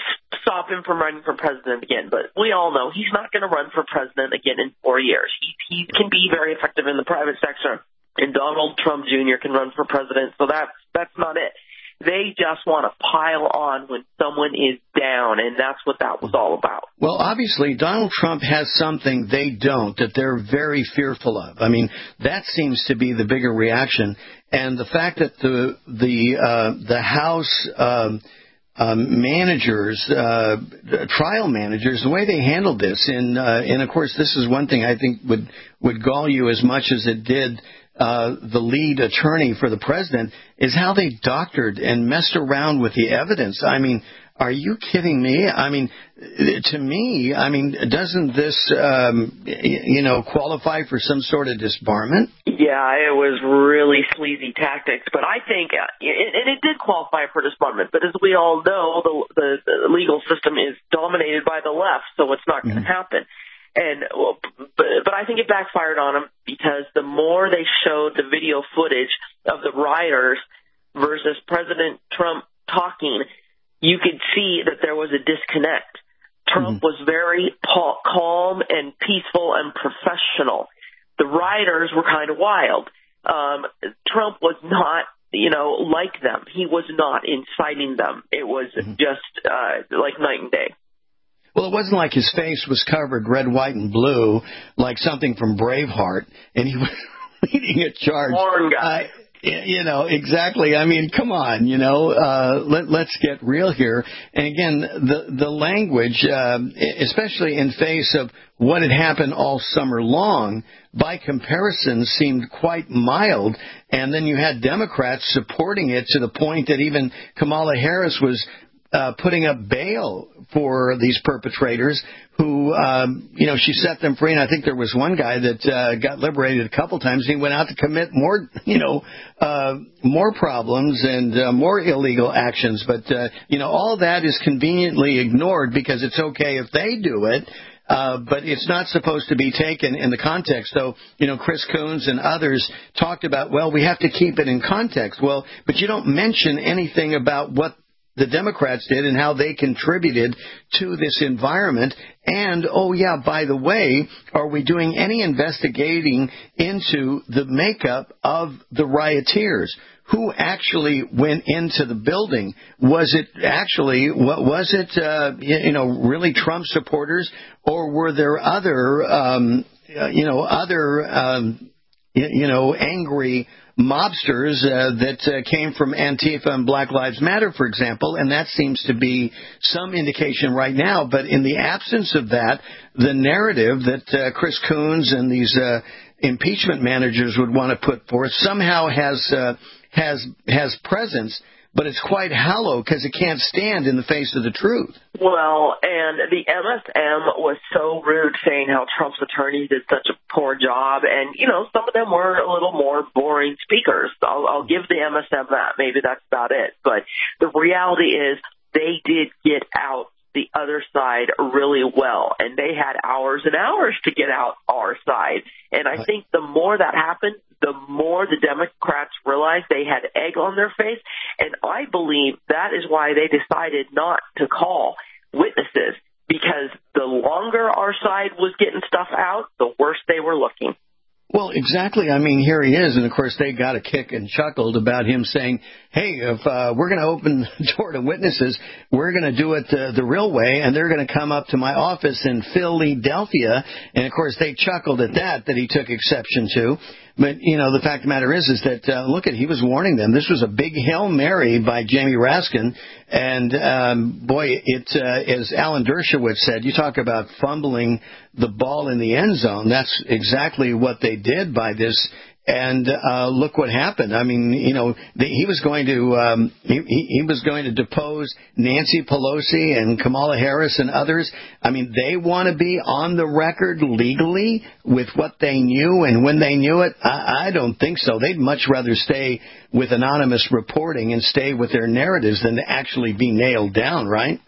stop him from running for president again. But we all know he's not going to run for president again in four years. He, he can be very effective in the private sector, and Donald Trump Junior can run for president. So that's that's not it. They just want to pile on when someone is down, and that's what that was all about. Well, obviously, Donald Trump has something they don't that they're very fearful of. I mean, that seems to be the bigger reaction. And the fact that the the uh, the House um, um, managers, uh, trial managers, the way they handled this, and uh, and of course, this is one thing I think would would gall you as much as it did Uh, the lead attorney for the president, is how they doctored and messed around with the evidence. I mean, are you kidding me? I mean, to me, I mean, doesn't this, um, you know, qualify for some sort of disbarment? Yeah, it was really sleazy tactics, but I think, uh, it, and it did qualify for disbarment, but as we all know, the, the, the legal system is dominated by the left, so it's not going to mm-hmm. happen. And well, but, but I think it backfired on them because the more they showed the video footage of the rioters versus President Trump talking, you could see that there was a disconnect. Trump mm-hmm. was very pa- calm and peaceful and professional. The rioters were kind of wild. Um, Trump was not, you know, like them. He was not inciting them. It was mm-hmm. just uh, like night and day. Well, it wasn't like his face was covered red, white, and blue like something from Braveheart, and he was leading a charge. Porn guy. Uh, you know, exactly. I mean, come on, you know, uh, let, let's get real here. And again, the, the language, uh, especially in face of what had happened all summer long, by comparison seemed quite mild. And then you had Democrats supporting it to the point that even Kamala Harris was Uh, putting up bail for these perpetrators who, um, you know, she set them free. And I think there was one guy that uh, got liberated a couple times. And he went out to commit more, you know, uh, more problems and uh, more illegal actions. But, uh, you know, all that is conveniently ignored because it's okay if they do it. Uh, but it's not supposed to be taken in the context. So, you know, Chris Coons and others talked about, well, we have to keep it in context. Well, but you don't mention anything about what the Democrats did and how they contributed to this environment. And, oh, yeah, by the way, are we doing any investigating into the makeup of the rioters? Who actually went into the building? Was it actually, what was it, uh, you know, really Trump supporters, or were there other, um, you know, other, um, you know, angry mobsters uh, that uh, came from Antifa and Black Lives Matter, for example, and that seems to be some indication right now. But in the absence of that, the narrative that uh, Chris Coons and these uh, impeachment managers would want to put forth somehow has uh, has has presence, but it's quite hollow because it can't stand in the face of the truth. Well, and the M S M was so rude, saying how Trump's attorneys did such a poor job. And, you know, some of them were a little more boring speakers. I'll, I'll give the M S M that. Maybe that's about it. But the reality is they did get out the other side really well. And they had hours and hours to get out our side. And I think the more that happened, the more the Democrats realized they had egg on their face. And I believe that is why they decided not to call witnesses, because the longer our side was getting stuff out, the worse they were looking. Well, exactly. I mean, here he is. And, of course, they got a kick and chuckled about him saying, hey, if uh, we're going to open the door to witnesses, we're going to do it uh, the real way, and they're going to come up to my office in Philadelphia. And, of course, they chuckled at that, that he took exception to. But, you know, the fact of the matter is, is that, uh, look at, he was warning them. This was a big Hail Mary by Jamie Raskin. And, um, boy, it, uh, as Alan Dershowitz said, you talk about fumbling the ball in the end zone. That's exactly what they did by this. And uh, look what happened. I mean, you know, the, he was going to um, he, he was going to depose Nancy Pelosi and Kamala Harris and others. I mean, they want to be on the record legally with what they knew and when they knew it. I, I don't think so. They'd much rather stay with anonymous reporting and stay with their narratives than to actually be nailed down, right?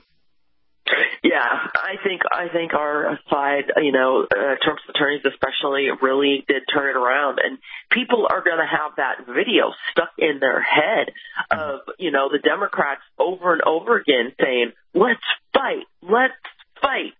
Yeah, I think I think our side, you know, uh, Trump's attorneys especially, really did turn it around, and people are going to have that video stuck in their head of, you know, the Democrats over and over again saying, "Let's fight. Let's fight.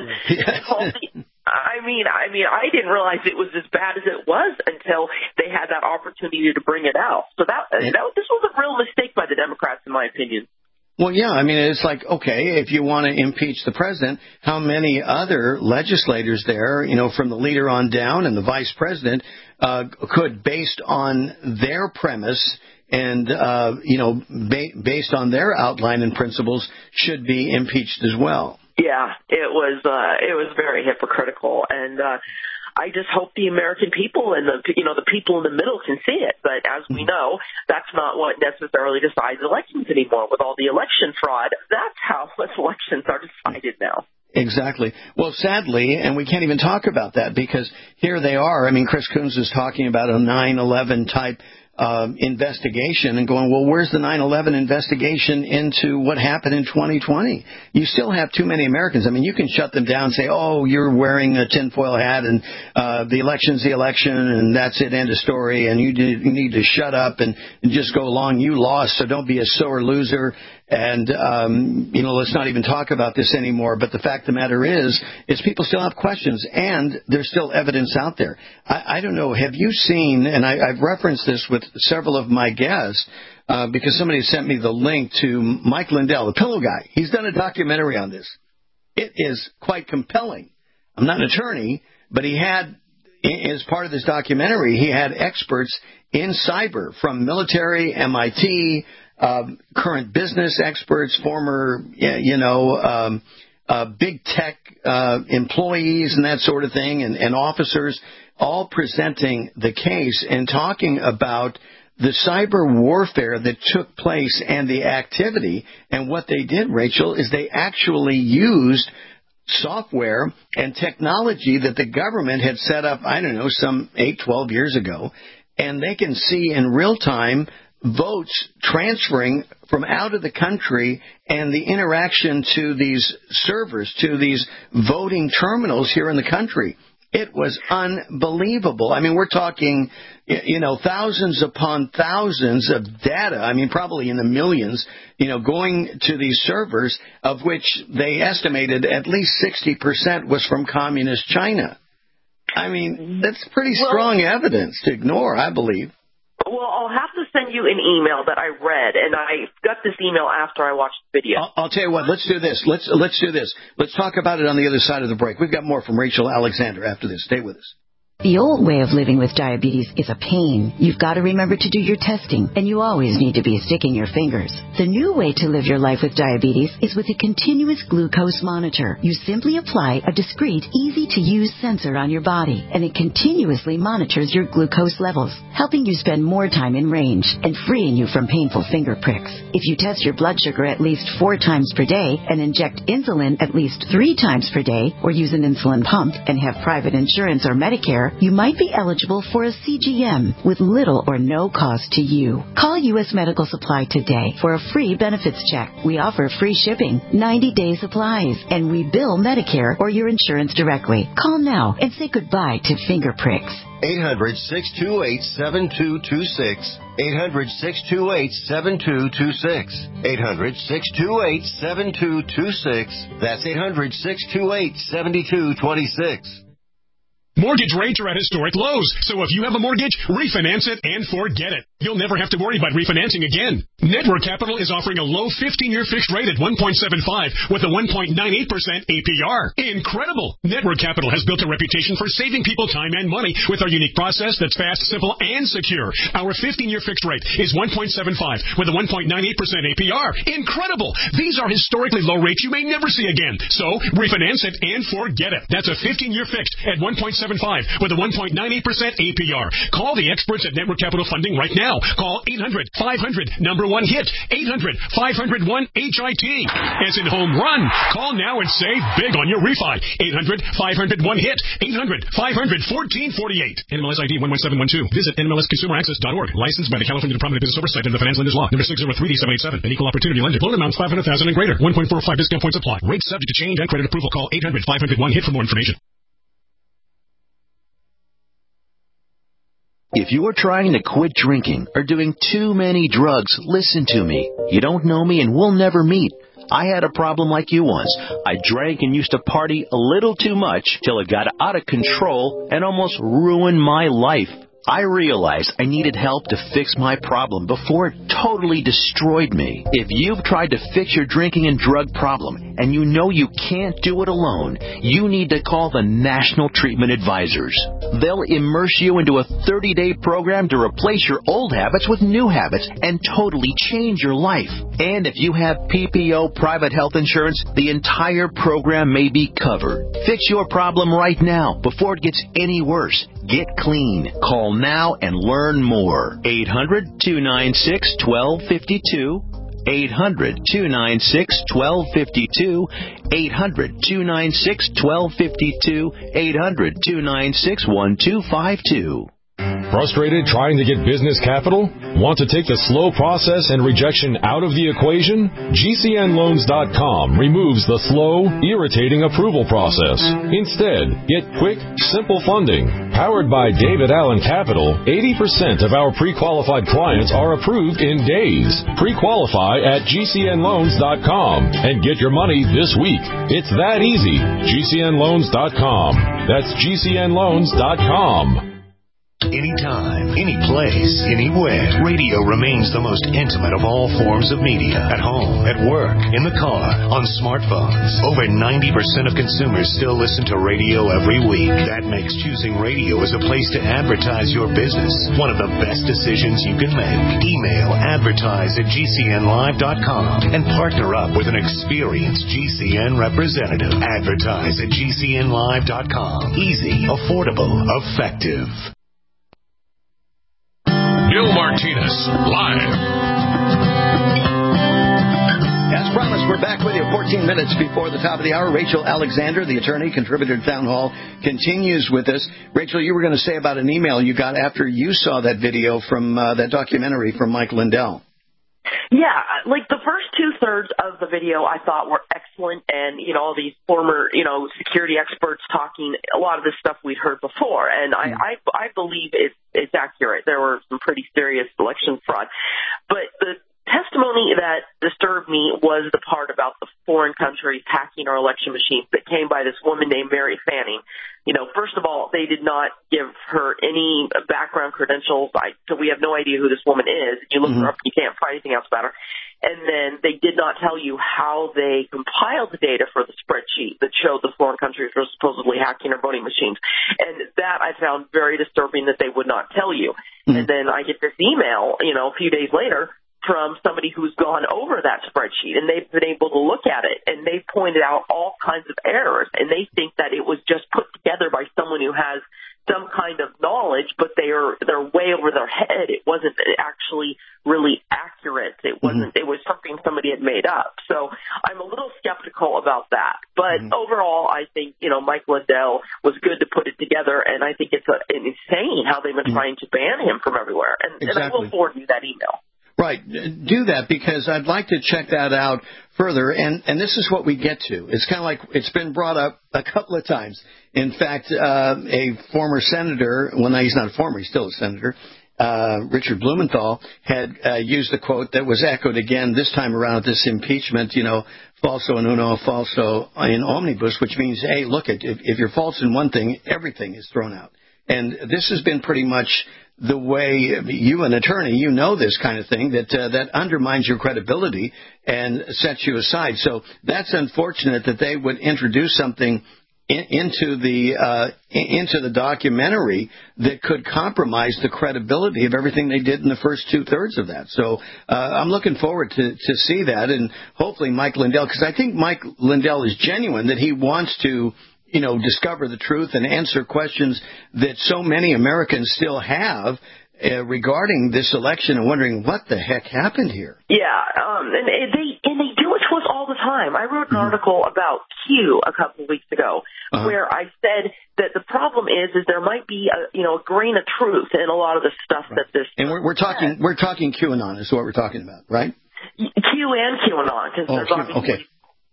I mean, I mean, I didn't realize it was as bad as it was until they had that opportunity to bring it out. So that, that this was a real mistake by the Democrats, in my opinion. Well, yeah, I mean, it's like, okay, if you want to impeach the president, how many other legislators there, you know, from the leader on down and the vice president, uh, could, based on their premise and, uh, you know, ba- based on their outline and principles, should be impeached as well? Yeah, it was, uh, it was very hypocritical. And, uh, I just hope the American people and the, you know, the people in the middle can see it. But as we know, that's not what necessarily decides elections anymore. With all the election fraud, that's how elections are decided now. Exactly. Well, sadly, and we can't even talk about that because here they are. I mean, Chris Coons is talking about a nine eleven type Uh, investigation and going, well, where's the nine eleven investigation into what happened in twenty twenty? You still have too many Americans. I mean, you can shut them down and say, oh, you're wearing a tinfoil hat and uh, the election's the election and that's it, end of story, and you, did, you need to shut up and, and just go along. You lost, so don't be a sore loser. And, um, you know, let's not even talk about this anymore. But the fact of the matter is, is people still have questions, and there's still evidence out there. I, I don't know. Have you seen, and I, I've referenced this with several of my guests, uh, because somebody sent me the link to Mike Lindell, the pillow guy. He's done a documentary on this. It is quite compelling. I'm not an attorney, but he had, as part of this documentary, he had experts in cyber from military, M I T, Um, current business experts, former, you know, um, uh, big tech uh, employees and that sort of thing, and, and officers, all presenting the case and talking about the cyber warfare that took place and the activity. And what they did, Rachel, is they actually used software and technology that the government had set up, I don't know, some eight, twelve years ago, and they can see in real time votes transferring from out of the country and the interaction to these servers, to these voting terminals here in the country. It was unbelievable. I mean, we're talking, you know, thousands upon thousands of data. I mean, probably in the millions, you know, going to these servers, of which they estimated at least sixty percent was from communist China. I mean, that's pretty strong well, evidence to ignore, I believe. Well, I'll have to send you an email that I read, and I got this email after I watched the video. I'll, I'll tell you what. Let's do this. Let's let's do this. Let's talk about it on the other side of the break. We've got more from Rachel Alexander after this. Stay with us. The old way of living with diabetes is a pain. You've got to remember to do your testing, and you always need to be sticking your fingers. The new way to live your life with diabetes is with a continuous glucose monitor. You simply apply a discreet, easy-to-use sensor on your body, and it continuously monitors your glucose levels, helping you spend more time in range and freeing you from painful finger pricks. If you test your blood sugar at least four times per day and inject insulin at least three times per day, or use an insulin pump and have private insurance or Medicare, you might be eligible for a C G M with little or no cost to you. Call U S Medical Supply today for a free benefits check. We offer free shipping, ninety-day supplies, and we bill Medicare or your insurance directly. Call now and say goodbye to finger pricks. eight hundred, six two eight, seven two two six. eight hundred, six two eight, seven two two six. eight hundred, six two eight, seven two two six. That's eight hundred, six two eight, seven two two six. Mortgage rates are at historic lows, so if you have a mortgage, refinance it and forget it. You'll never have to worry about refinancing again. Network Capital is offering a low fifteen-year fixed rate at one point seven five with a one point nine eight percent A P R. Incredible! Network Capital has built a reputation for saving people time and money with our unique process that's fast, simple, and secure. Our fifteen-year fixed rate is one point seven five with a one point nine eight percent A P R. Incredible! These are historically low rates you may never see again. So, refinance it and forget it. That's a fifteen-year fixed at one point seven five with a one point nine eight percent A P R. Call the experts at Network Capital Funding right now. Call eight hundred, five hundred, number one hit. eight hundred, five hundred one, H I T. As in home run. Call now and save big on your refi. eight hundred, five hundred one, hit. eight hundred, five hundred, fourteen forty-eight. N M L S I D one one seven one two. Visit N M L S consumer access dot org. Licensed by the California Department of Business Oversight and the Financial Lenders Law. Number six zero three D seven eight seven. An equal opportunity lender. Loan amounts five hundred thousand dollars and greater. one point four five discount points apply. Rates subject to change and credit approval. Call eight hundred, five hundred one, hit for more information. If you are trying to quit drinking or doing too many drugs, listen to me. You don't know me and we'll never meet. I had a problem like you once. I drank and used to party a little too much till it got out of control and almost ruined my life. I realized I needed help to fix my problem before it totally destroyed me. If you've tried to fix your drinking and drug problem and you know you can't do it alone, you need to call the National Treatment Advisors. They'll immerse you into a thirty-day program to replace your old habits with new habits and totally change your life. And if you have P P O private health insurance, the entire program may be covered. Fix your problem right now before it gets any worse. Get clean. Call now and learn more. eight hundred, two nine six, one two five two. eight hundred, two nine six, one two five two. eight hundred, two nine six, one two five two. eight hundred, two nine six, one two five two. Frustrated trying to get business capital? Want to take the slow process and rejection out of the equation? G C N loans dot com removes the slow, irritating approval process. Instead, get quick, simple funding. Powered by David Allen Capital, eighty percent of our pre-qualified clients are approved in days. Pre-qualify at G C N loans dot com and get your money this week. It's that easy. G C N loans dot com. That's G C N loans dot com. Anytime, any place, anywhere, radio remains the most intimate of all forms of media. At home, at work, in the car, on smartphones. Over ninety percent of consumers still listen to radio every week. That makes choosing radio as a place to advertise your business one of the best decisions you can make. Email advertise at G C N live dot com and partner up with an experienced G C N representative. Advertise at G C N live dot com. Easy, affordable, effective. Bill Martinez, live. As promised, we're back with you fourteen minutes before the top of the hour. Rachel Alexander, the attorney, contributor to Town Hall, continues with us. Rachel, you were going to say about an email you got after you saw that video from uh, that documentary from Mike Lindell. Yeah, like the first two-thirds of the video I thought were excellent, and, you know, all these former, you know, security experts talking a lot of this stuff we'd heard before, and I, I, I believe it's, it's accurate. There were some pretty serious election fraud. But the testimony that disturbed me was the part about the foreign countries hacking our election machines that came by this woman named Mary Fanning. You know, first of all, they did not give her any background credentials. I, so we have no idea who this woman is. You look mm-hmm. her up, you can't find anything else about her. And then they did not tell you how they compiled the data for the spreadsheet that showed the foreign countries were supposedly hacking our voting machines. And that I found very disturbing that they would not tell you. Mm-hmm. And then I get this email, you know, a few days later from somebody who's gone over that spreadsheet, and they've been able to look at it, and they pointed out all kinds of errors, and they think that it was just put together by someone who has some kind of knowledge, but they are they're way over their head. It wasn't actually really accurate. It wasn't. Mm-hmm. It was something somebody had made up. So I'm a little skeptical about that. But mm-hmm. overall, I think, you know, Mike Lindell was good to put it together, and I think it's a, insane how they've been mm-hmm. trying to ban him from everywhere. And, exactly. and I will forward you that email. Right. Do that, because I'd like to check that out further. And, and this is what we get to. It's kind of like it's been brought up a couple of times. In fact, uh, a former senator, well, no, he's not a former, he's still a senator, uh, Richard Blumenthal, had uh, used a quote that was echoed again this time around at this impeachment, you know, falso in uno, falso in omnibus, which means, hey, look, if, if you're false in one thing, everything is thrown out. And this has been pretty much the way you, an attorney, you know this kind of thing, that uh, that undermines your credibility and sets you aside. So that's unfortunate that they would introduce something in, into the uh, into the documentary that could compromise the credibility of everything they did in the first two-thirds of that. So uh, I'm looking forward to, to see that, and hopefully Mike Lindell, because I think Mike Lindell is genuine, that he wants to, you know, discover the truth and answer questions that so many Americans still have uh, regarding this election and wondering what the heck happened here. Yeah, um, and they and they do it to us all the time. I wrote an mm-hmm. article about Q a couple of weeks ago uh-huh. where I said that the problem is is there might be a you know a grain of truth in a lot of the stuff right. that this. And we're, we're talking we're talking QAnon is what we're talking about, right? Q and QAnon, because oh, there's obviously. Okay.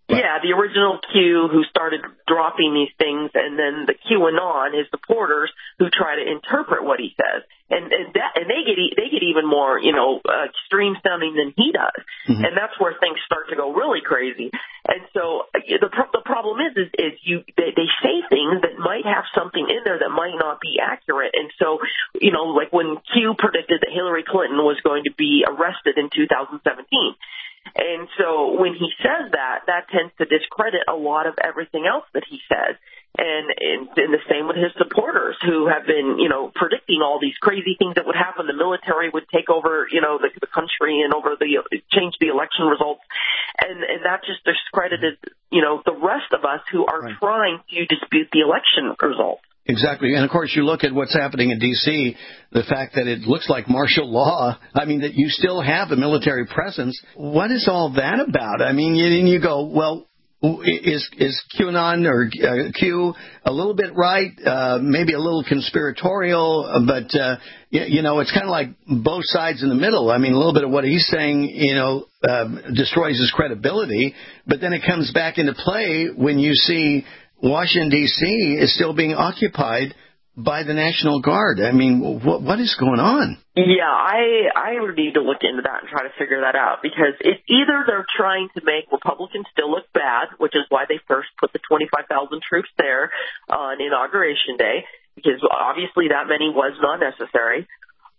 Yeah, the original Q who started dropping these things, and then the QAnon, his supporters, who try to interpret what he says, and and, that, and they get e- they get even more, you know, uh, extreme sounding than he does, mm-hmm. and that's where things start to go really crazy. And so uh, the pro- the problem is is, is you they, they say things that might have something in there that might not be accurate, and so you know, like when Q predicted that Hillary Clinton was going to be arrested in two thousand seventeen. And so when he says that, that tends to discredit a lot of everything else that he says. And, and, and the same with his supporters who have been, you know, predicting all these crazy things that would happen. The military would take over, you know, the, the country and over the, change the election results. And, and that just discredited, you know, the rest of us who are right. trying to dispute the election results. Exactly. And, of course, you look at what's happening in D C, the fact that it looks like martial law. I mean, that you still have a military presence. What is all that about? I mean, you, and you go, well, is is QAnon or uh, Q a little bit right, uh, maybe a little conspiratorial, but, uh, you, you know, it's kind of like both sides in the middle. I mean, a little bit of what he's saying, you know, uh, destroys his credibility, but then it comes back into play when you see Washington, D C is still being occupied by the National Guard. I mean, what what is going on? Yeah, I I would need to look into that and try to figure that out, because it's either they're trying to make Republicans still look bad, which is why they first put the twenty-five thousand troops there on Inauguration Day, because obviously that many was not necessary,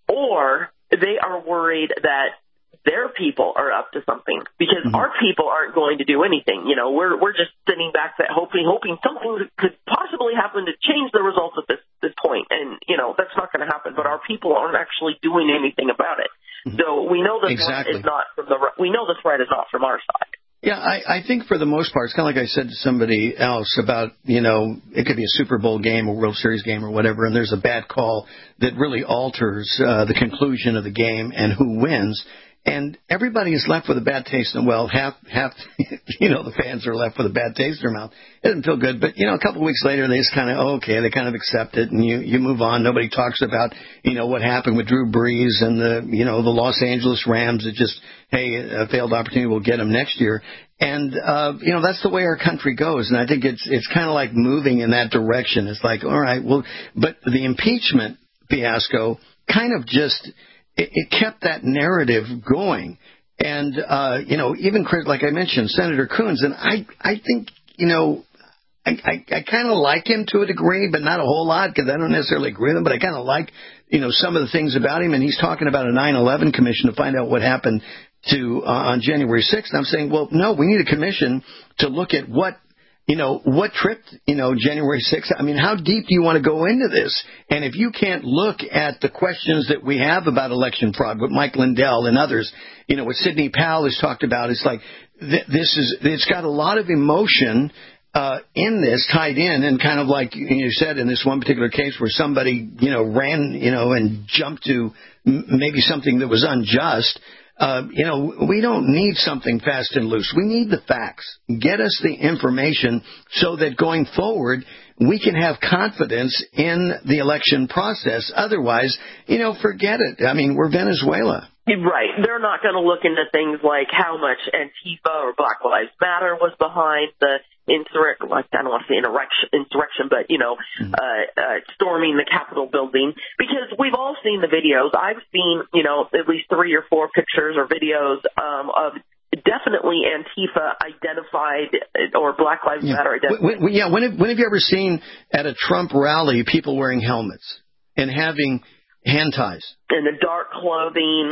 or they are worried that their people are up to something, because mm-hmm. our people aren't going to do anything. You know, we're we're just sitting back that hoping hoping something could possibly happen to change the results at this this point. And you know, that's not going to happen. But our people aren't actually doing anything about it. Mm-hmm. So we know the exactly. threat is not from the we know the threat is not from our side. Yeah, I, I think for the most part, it's kind of like I said to somebody else about, you know, it could be a Super Bowl game, a World Series game or whatever, and there's a bad call that really alters uh, the conclusion of the game and who wins. And everybody is left with a bad taste in, well, half, half, you know, the fans are left with a bad taste in their mouth. It doesn't feel good. But, you know, a couple of weeks later, they just kind of, oh, okay, they kind of accept it and you, you move on. Nobody talks about, you know, what happened with Drew Brees and the, you know, the Los Angeles Rams. It just, hey, a failed opportunity, we'll get them next year. And, uh, you know, that's the way our country goes. And I think it's, it's kind of like moving in that direction. It's like, all right, well, but the impeachment fiasco kind of just, It, it kept that narrative going. And, uh, you know, even, like I mentioned, Senator Coons, and I, I think, you know, I, I, I kind of like him to a degree, but not a whole lot, because I don't necessarily agree with him, but I kind of like, you know, some of the things about him. And he's talking about a nine eleven commission to find out what happened to uh, on January sixth. And I'm saying, well, no, we need a commission to look at what, you know, what tripped, you know, January sixth? I mean, how deep do you want to go into this? And if you can't look at the questions that we have about election fraud with Mike Lindell and others, you know, what Sidney Powell has talked about, it's like th- this is, it's got a lot of emotion uh, in this tied in, and kind of like you said in this one particular case where somebody, you know, ran, you know, and jumped to m- maybe something that was unjust. Uh, you know, we don't need something fast and loose. We need the facts. Get us the information so that going forward, we can have confidence in the election process. Otherwise, you know, forget it. I mean, we're Venezuela. Right. They're not going to look into things like how much Antifa or Black Lives Matter was behind the insurrection, like, I don't want to say insurrection, insurrection but, you know, mm-hmm. uh, uh, storming the Capitol building. Because we've all seen the videos. I've seen, you know, at least three or four pictures or videos um, of definitely Antifa identified or Black Lives yeah. Matter identified. When, when, yeah, when have, when have you ever seen at a Trump rally people wearing helmets and having hand ties? In the dark clothing.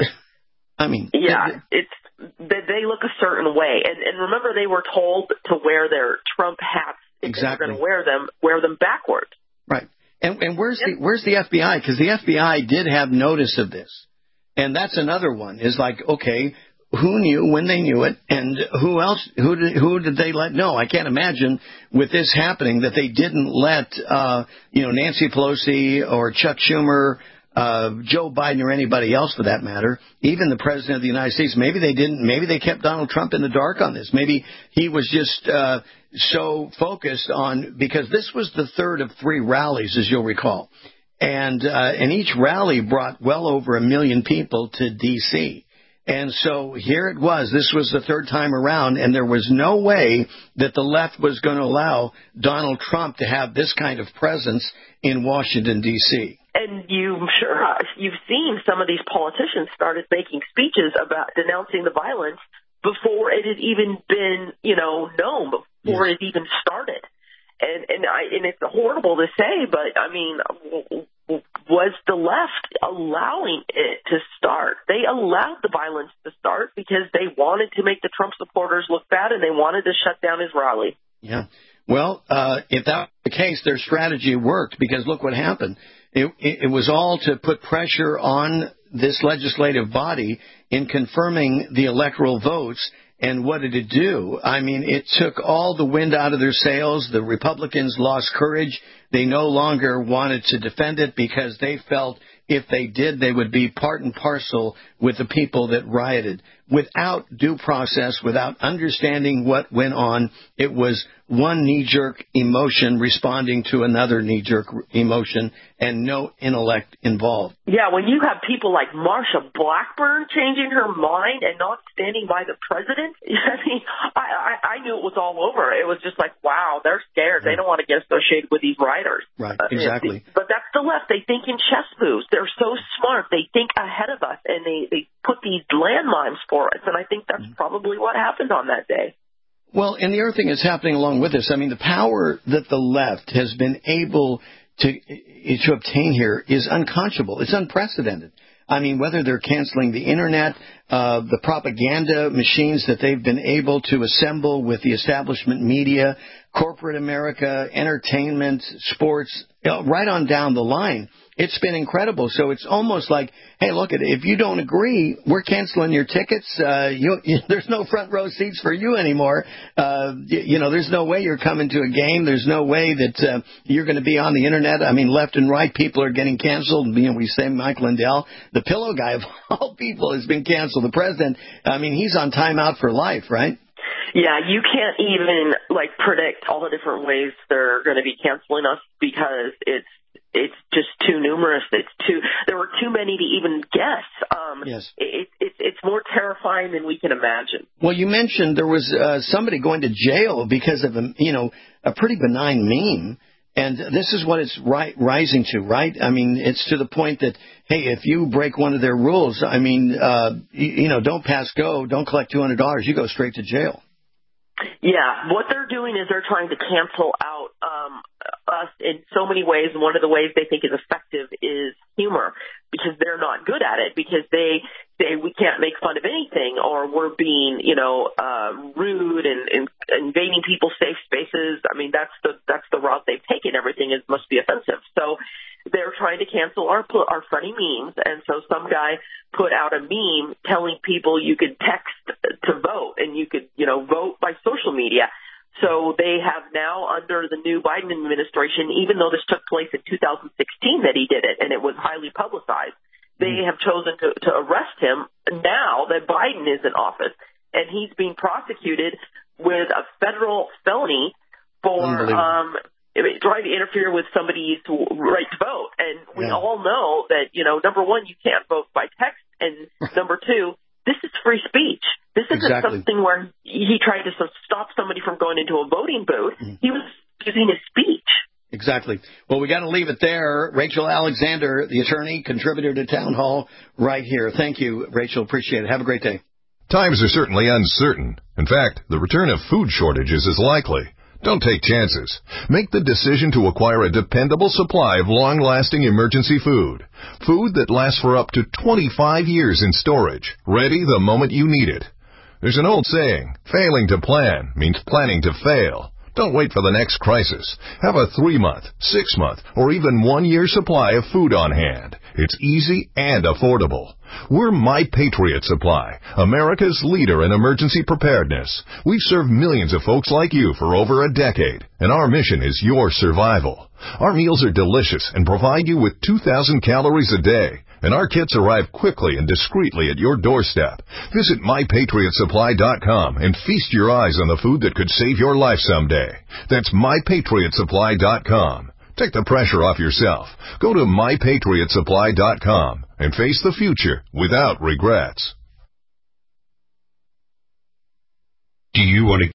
I mean, yeah, it's they, they look a certain way, and, and remember they were told to wear their Trump hats if exactly. they were going to wear them, wear them backwards. Right, and and where's yep. the where's the F B I? Because the F B I did have notice of this, and that's another one. Is like, okay, who knew when they knew it, and who else? Who did who did they let know? I can't imagine with this happening that they didn't let uh, you know Nancy Pelosi or Chuck Schumer. Uh, Joe Biden or anybody else for that matter, even the President of the United States, maybe they didn't, maybe they kept Donald Trump in the dark on this. Maybe he was just uh, so focused on, because this was the third of three rallies, as you'll recall. And, uh, and each rally brought well over a million people to D C And so here it was. This was the third time around, and there was no way that the left was going to allow Donald Trump to have this kind of presence in Washington, D C And you, sure, you've seen some of these politicians started making speeches about denouncing the violence before it had even been, you know, known, before yes. it even started. And and I and it's horrible to say, but I mean, was the left allowing it to start? They allowed the violence to start because they wanted to make the Trump supporters look bad, and they wanted to shut down his rally. Yeah. Well, uh, if that was the case, their strategy worked, because look what happened. It, it, it was all to put pressure on this legislative body in confirming the electoral votes. And what did it do? I mean, it took all the wind out of their sails. The Republicans lost courage. They no longer wanted to defend it because they felt if they did, they would be part and parcel with the people that rioted. Without due process, without understanding what went on, it was one knee-jerk emotion responding to another knee-jerk emotion, and no intellect involved. Yeah, when you have people like Marsha Blackburn changing her mind and not standing by the president, I mean, I, I, I knew it was all over. It was just like, wow, they're scared. They don't want to get associated with these rioters. Right, exactly. Uh, but that's the left. They think in chess moves. They're so smart. They think ahead of us, and they, they put these landmines for us. And I think that's probably what happened on that day. Well, and the other thing that's happening along with this, I mean, the power that the left has been able to to obtain here is unconscionable. It's unprecedented. I mean, whether they're canceling the Internet, uh, the propaganda machines that they've been able to assemble with the establishment media, corporate America, entertainment, sports, you know, right on down the line. It's been incredible. So it's almost like, hey, look at it. If you don't agree, we're canceling your tickets. Uh, you, you, there's no front row seats for you anymore. Uh, you, you know, there's no way you're coming to a game. There's no way that uh, you're going to be on the Internet. I mean, left and right, people are getting canceled. You know, we say Mike Lindell, the pillow guy of all people, has been canceled. The president, I mean, he's on timeout for life, right? Yeah, you can't even, like, predict all the different ways they're going to be canceling us because it's It's just too numerous. It's too. There were too many to even guess. Um, yes. It, it, it's more terrifying than we can imagine. Well, you mentioned there was uh, somebody going to jail because of a, you know, a pretty benign meme, and this is what it's ri- rising to, right? I mean, it's to the point that, hey, if you break one of their rules, I mean, uh, you, you know, don't pass go, don't collect two hundred dollars, you go straight to jail. Yeah, what they're doing is they're trying to cancel out um, us in so many ways, and one of the ways they think is effective is humor, because they're not good at it, because they say we can't make fun of anything, or we're being, you know, uh, rude and, and invading people's safe spaces. I mean, that's the that's the route they've taken. Everything is must be offensive. So they're trying to cancel our our funny memes, and so some guy put out a meme telling people you could text to vote, and you could, you know, vote by social media. So they have now, under the new Biden administration, even though this took place in two thousand sixteen that he did it, and it was highly publicized, they have chosen to, to arrest him now that Biden is in office, and he's being prosecuted with a federal felony for um, trying to interfere with somebody's right to vote. And we yeah. all know that, you know, number one, you can't vote by text, and number two, this is free speech. This isn't exactly. something where he tried to stop somebody from going into a voting booth. Mm-hmm. He was using his speech. Exactly. Well, we got to leave it there. Rachel Alexander, the attorney, contributor to Town Hall, right here. Thank you, Rachel. Appreciate it. Have a great day. Times are certainly uncertain. In fact, the return of food shortages is likely. Don't take chances. Make the decision to acquire a dependable supply of long-lasting emergency food. Food that lasts for up to twenty-five years in storage, ready the moment you need it. There's an old saying, failing to plan means planning to fail. Don't wait for the next crisis. Have a three-month, six-month, or even one-year supply of food on hand. It's easy and affordable. We're My Patriot Supply, America's leader in emergency preparedness. We've served millions of folks like you for over a decade, and our mission is your survival. Our meals are delicious and provide you with two thousand calories a day, and our kits arrive quickly and discreetly at your doorstep. Visit my patriot supply dot com and feast your eyes on the food that could save your life someday. That's my patriot supply dot com. Take the pressure off yourself. Go to my patriot supply dot com and face the future without regrets.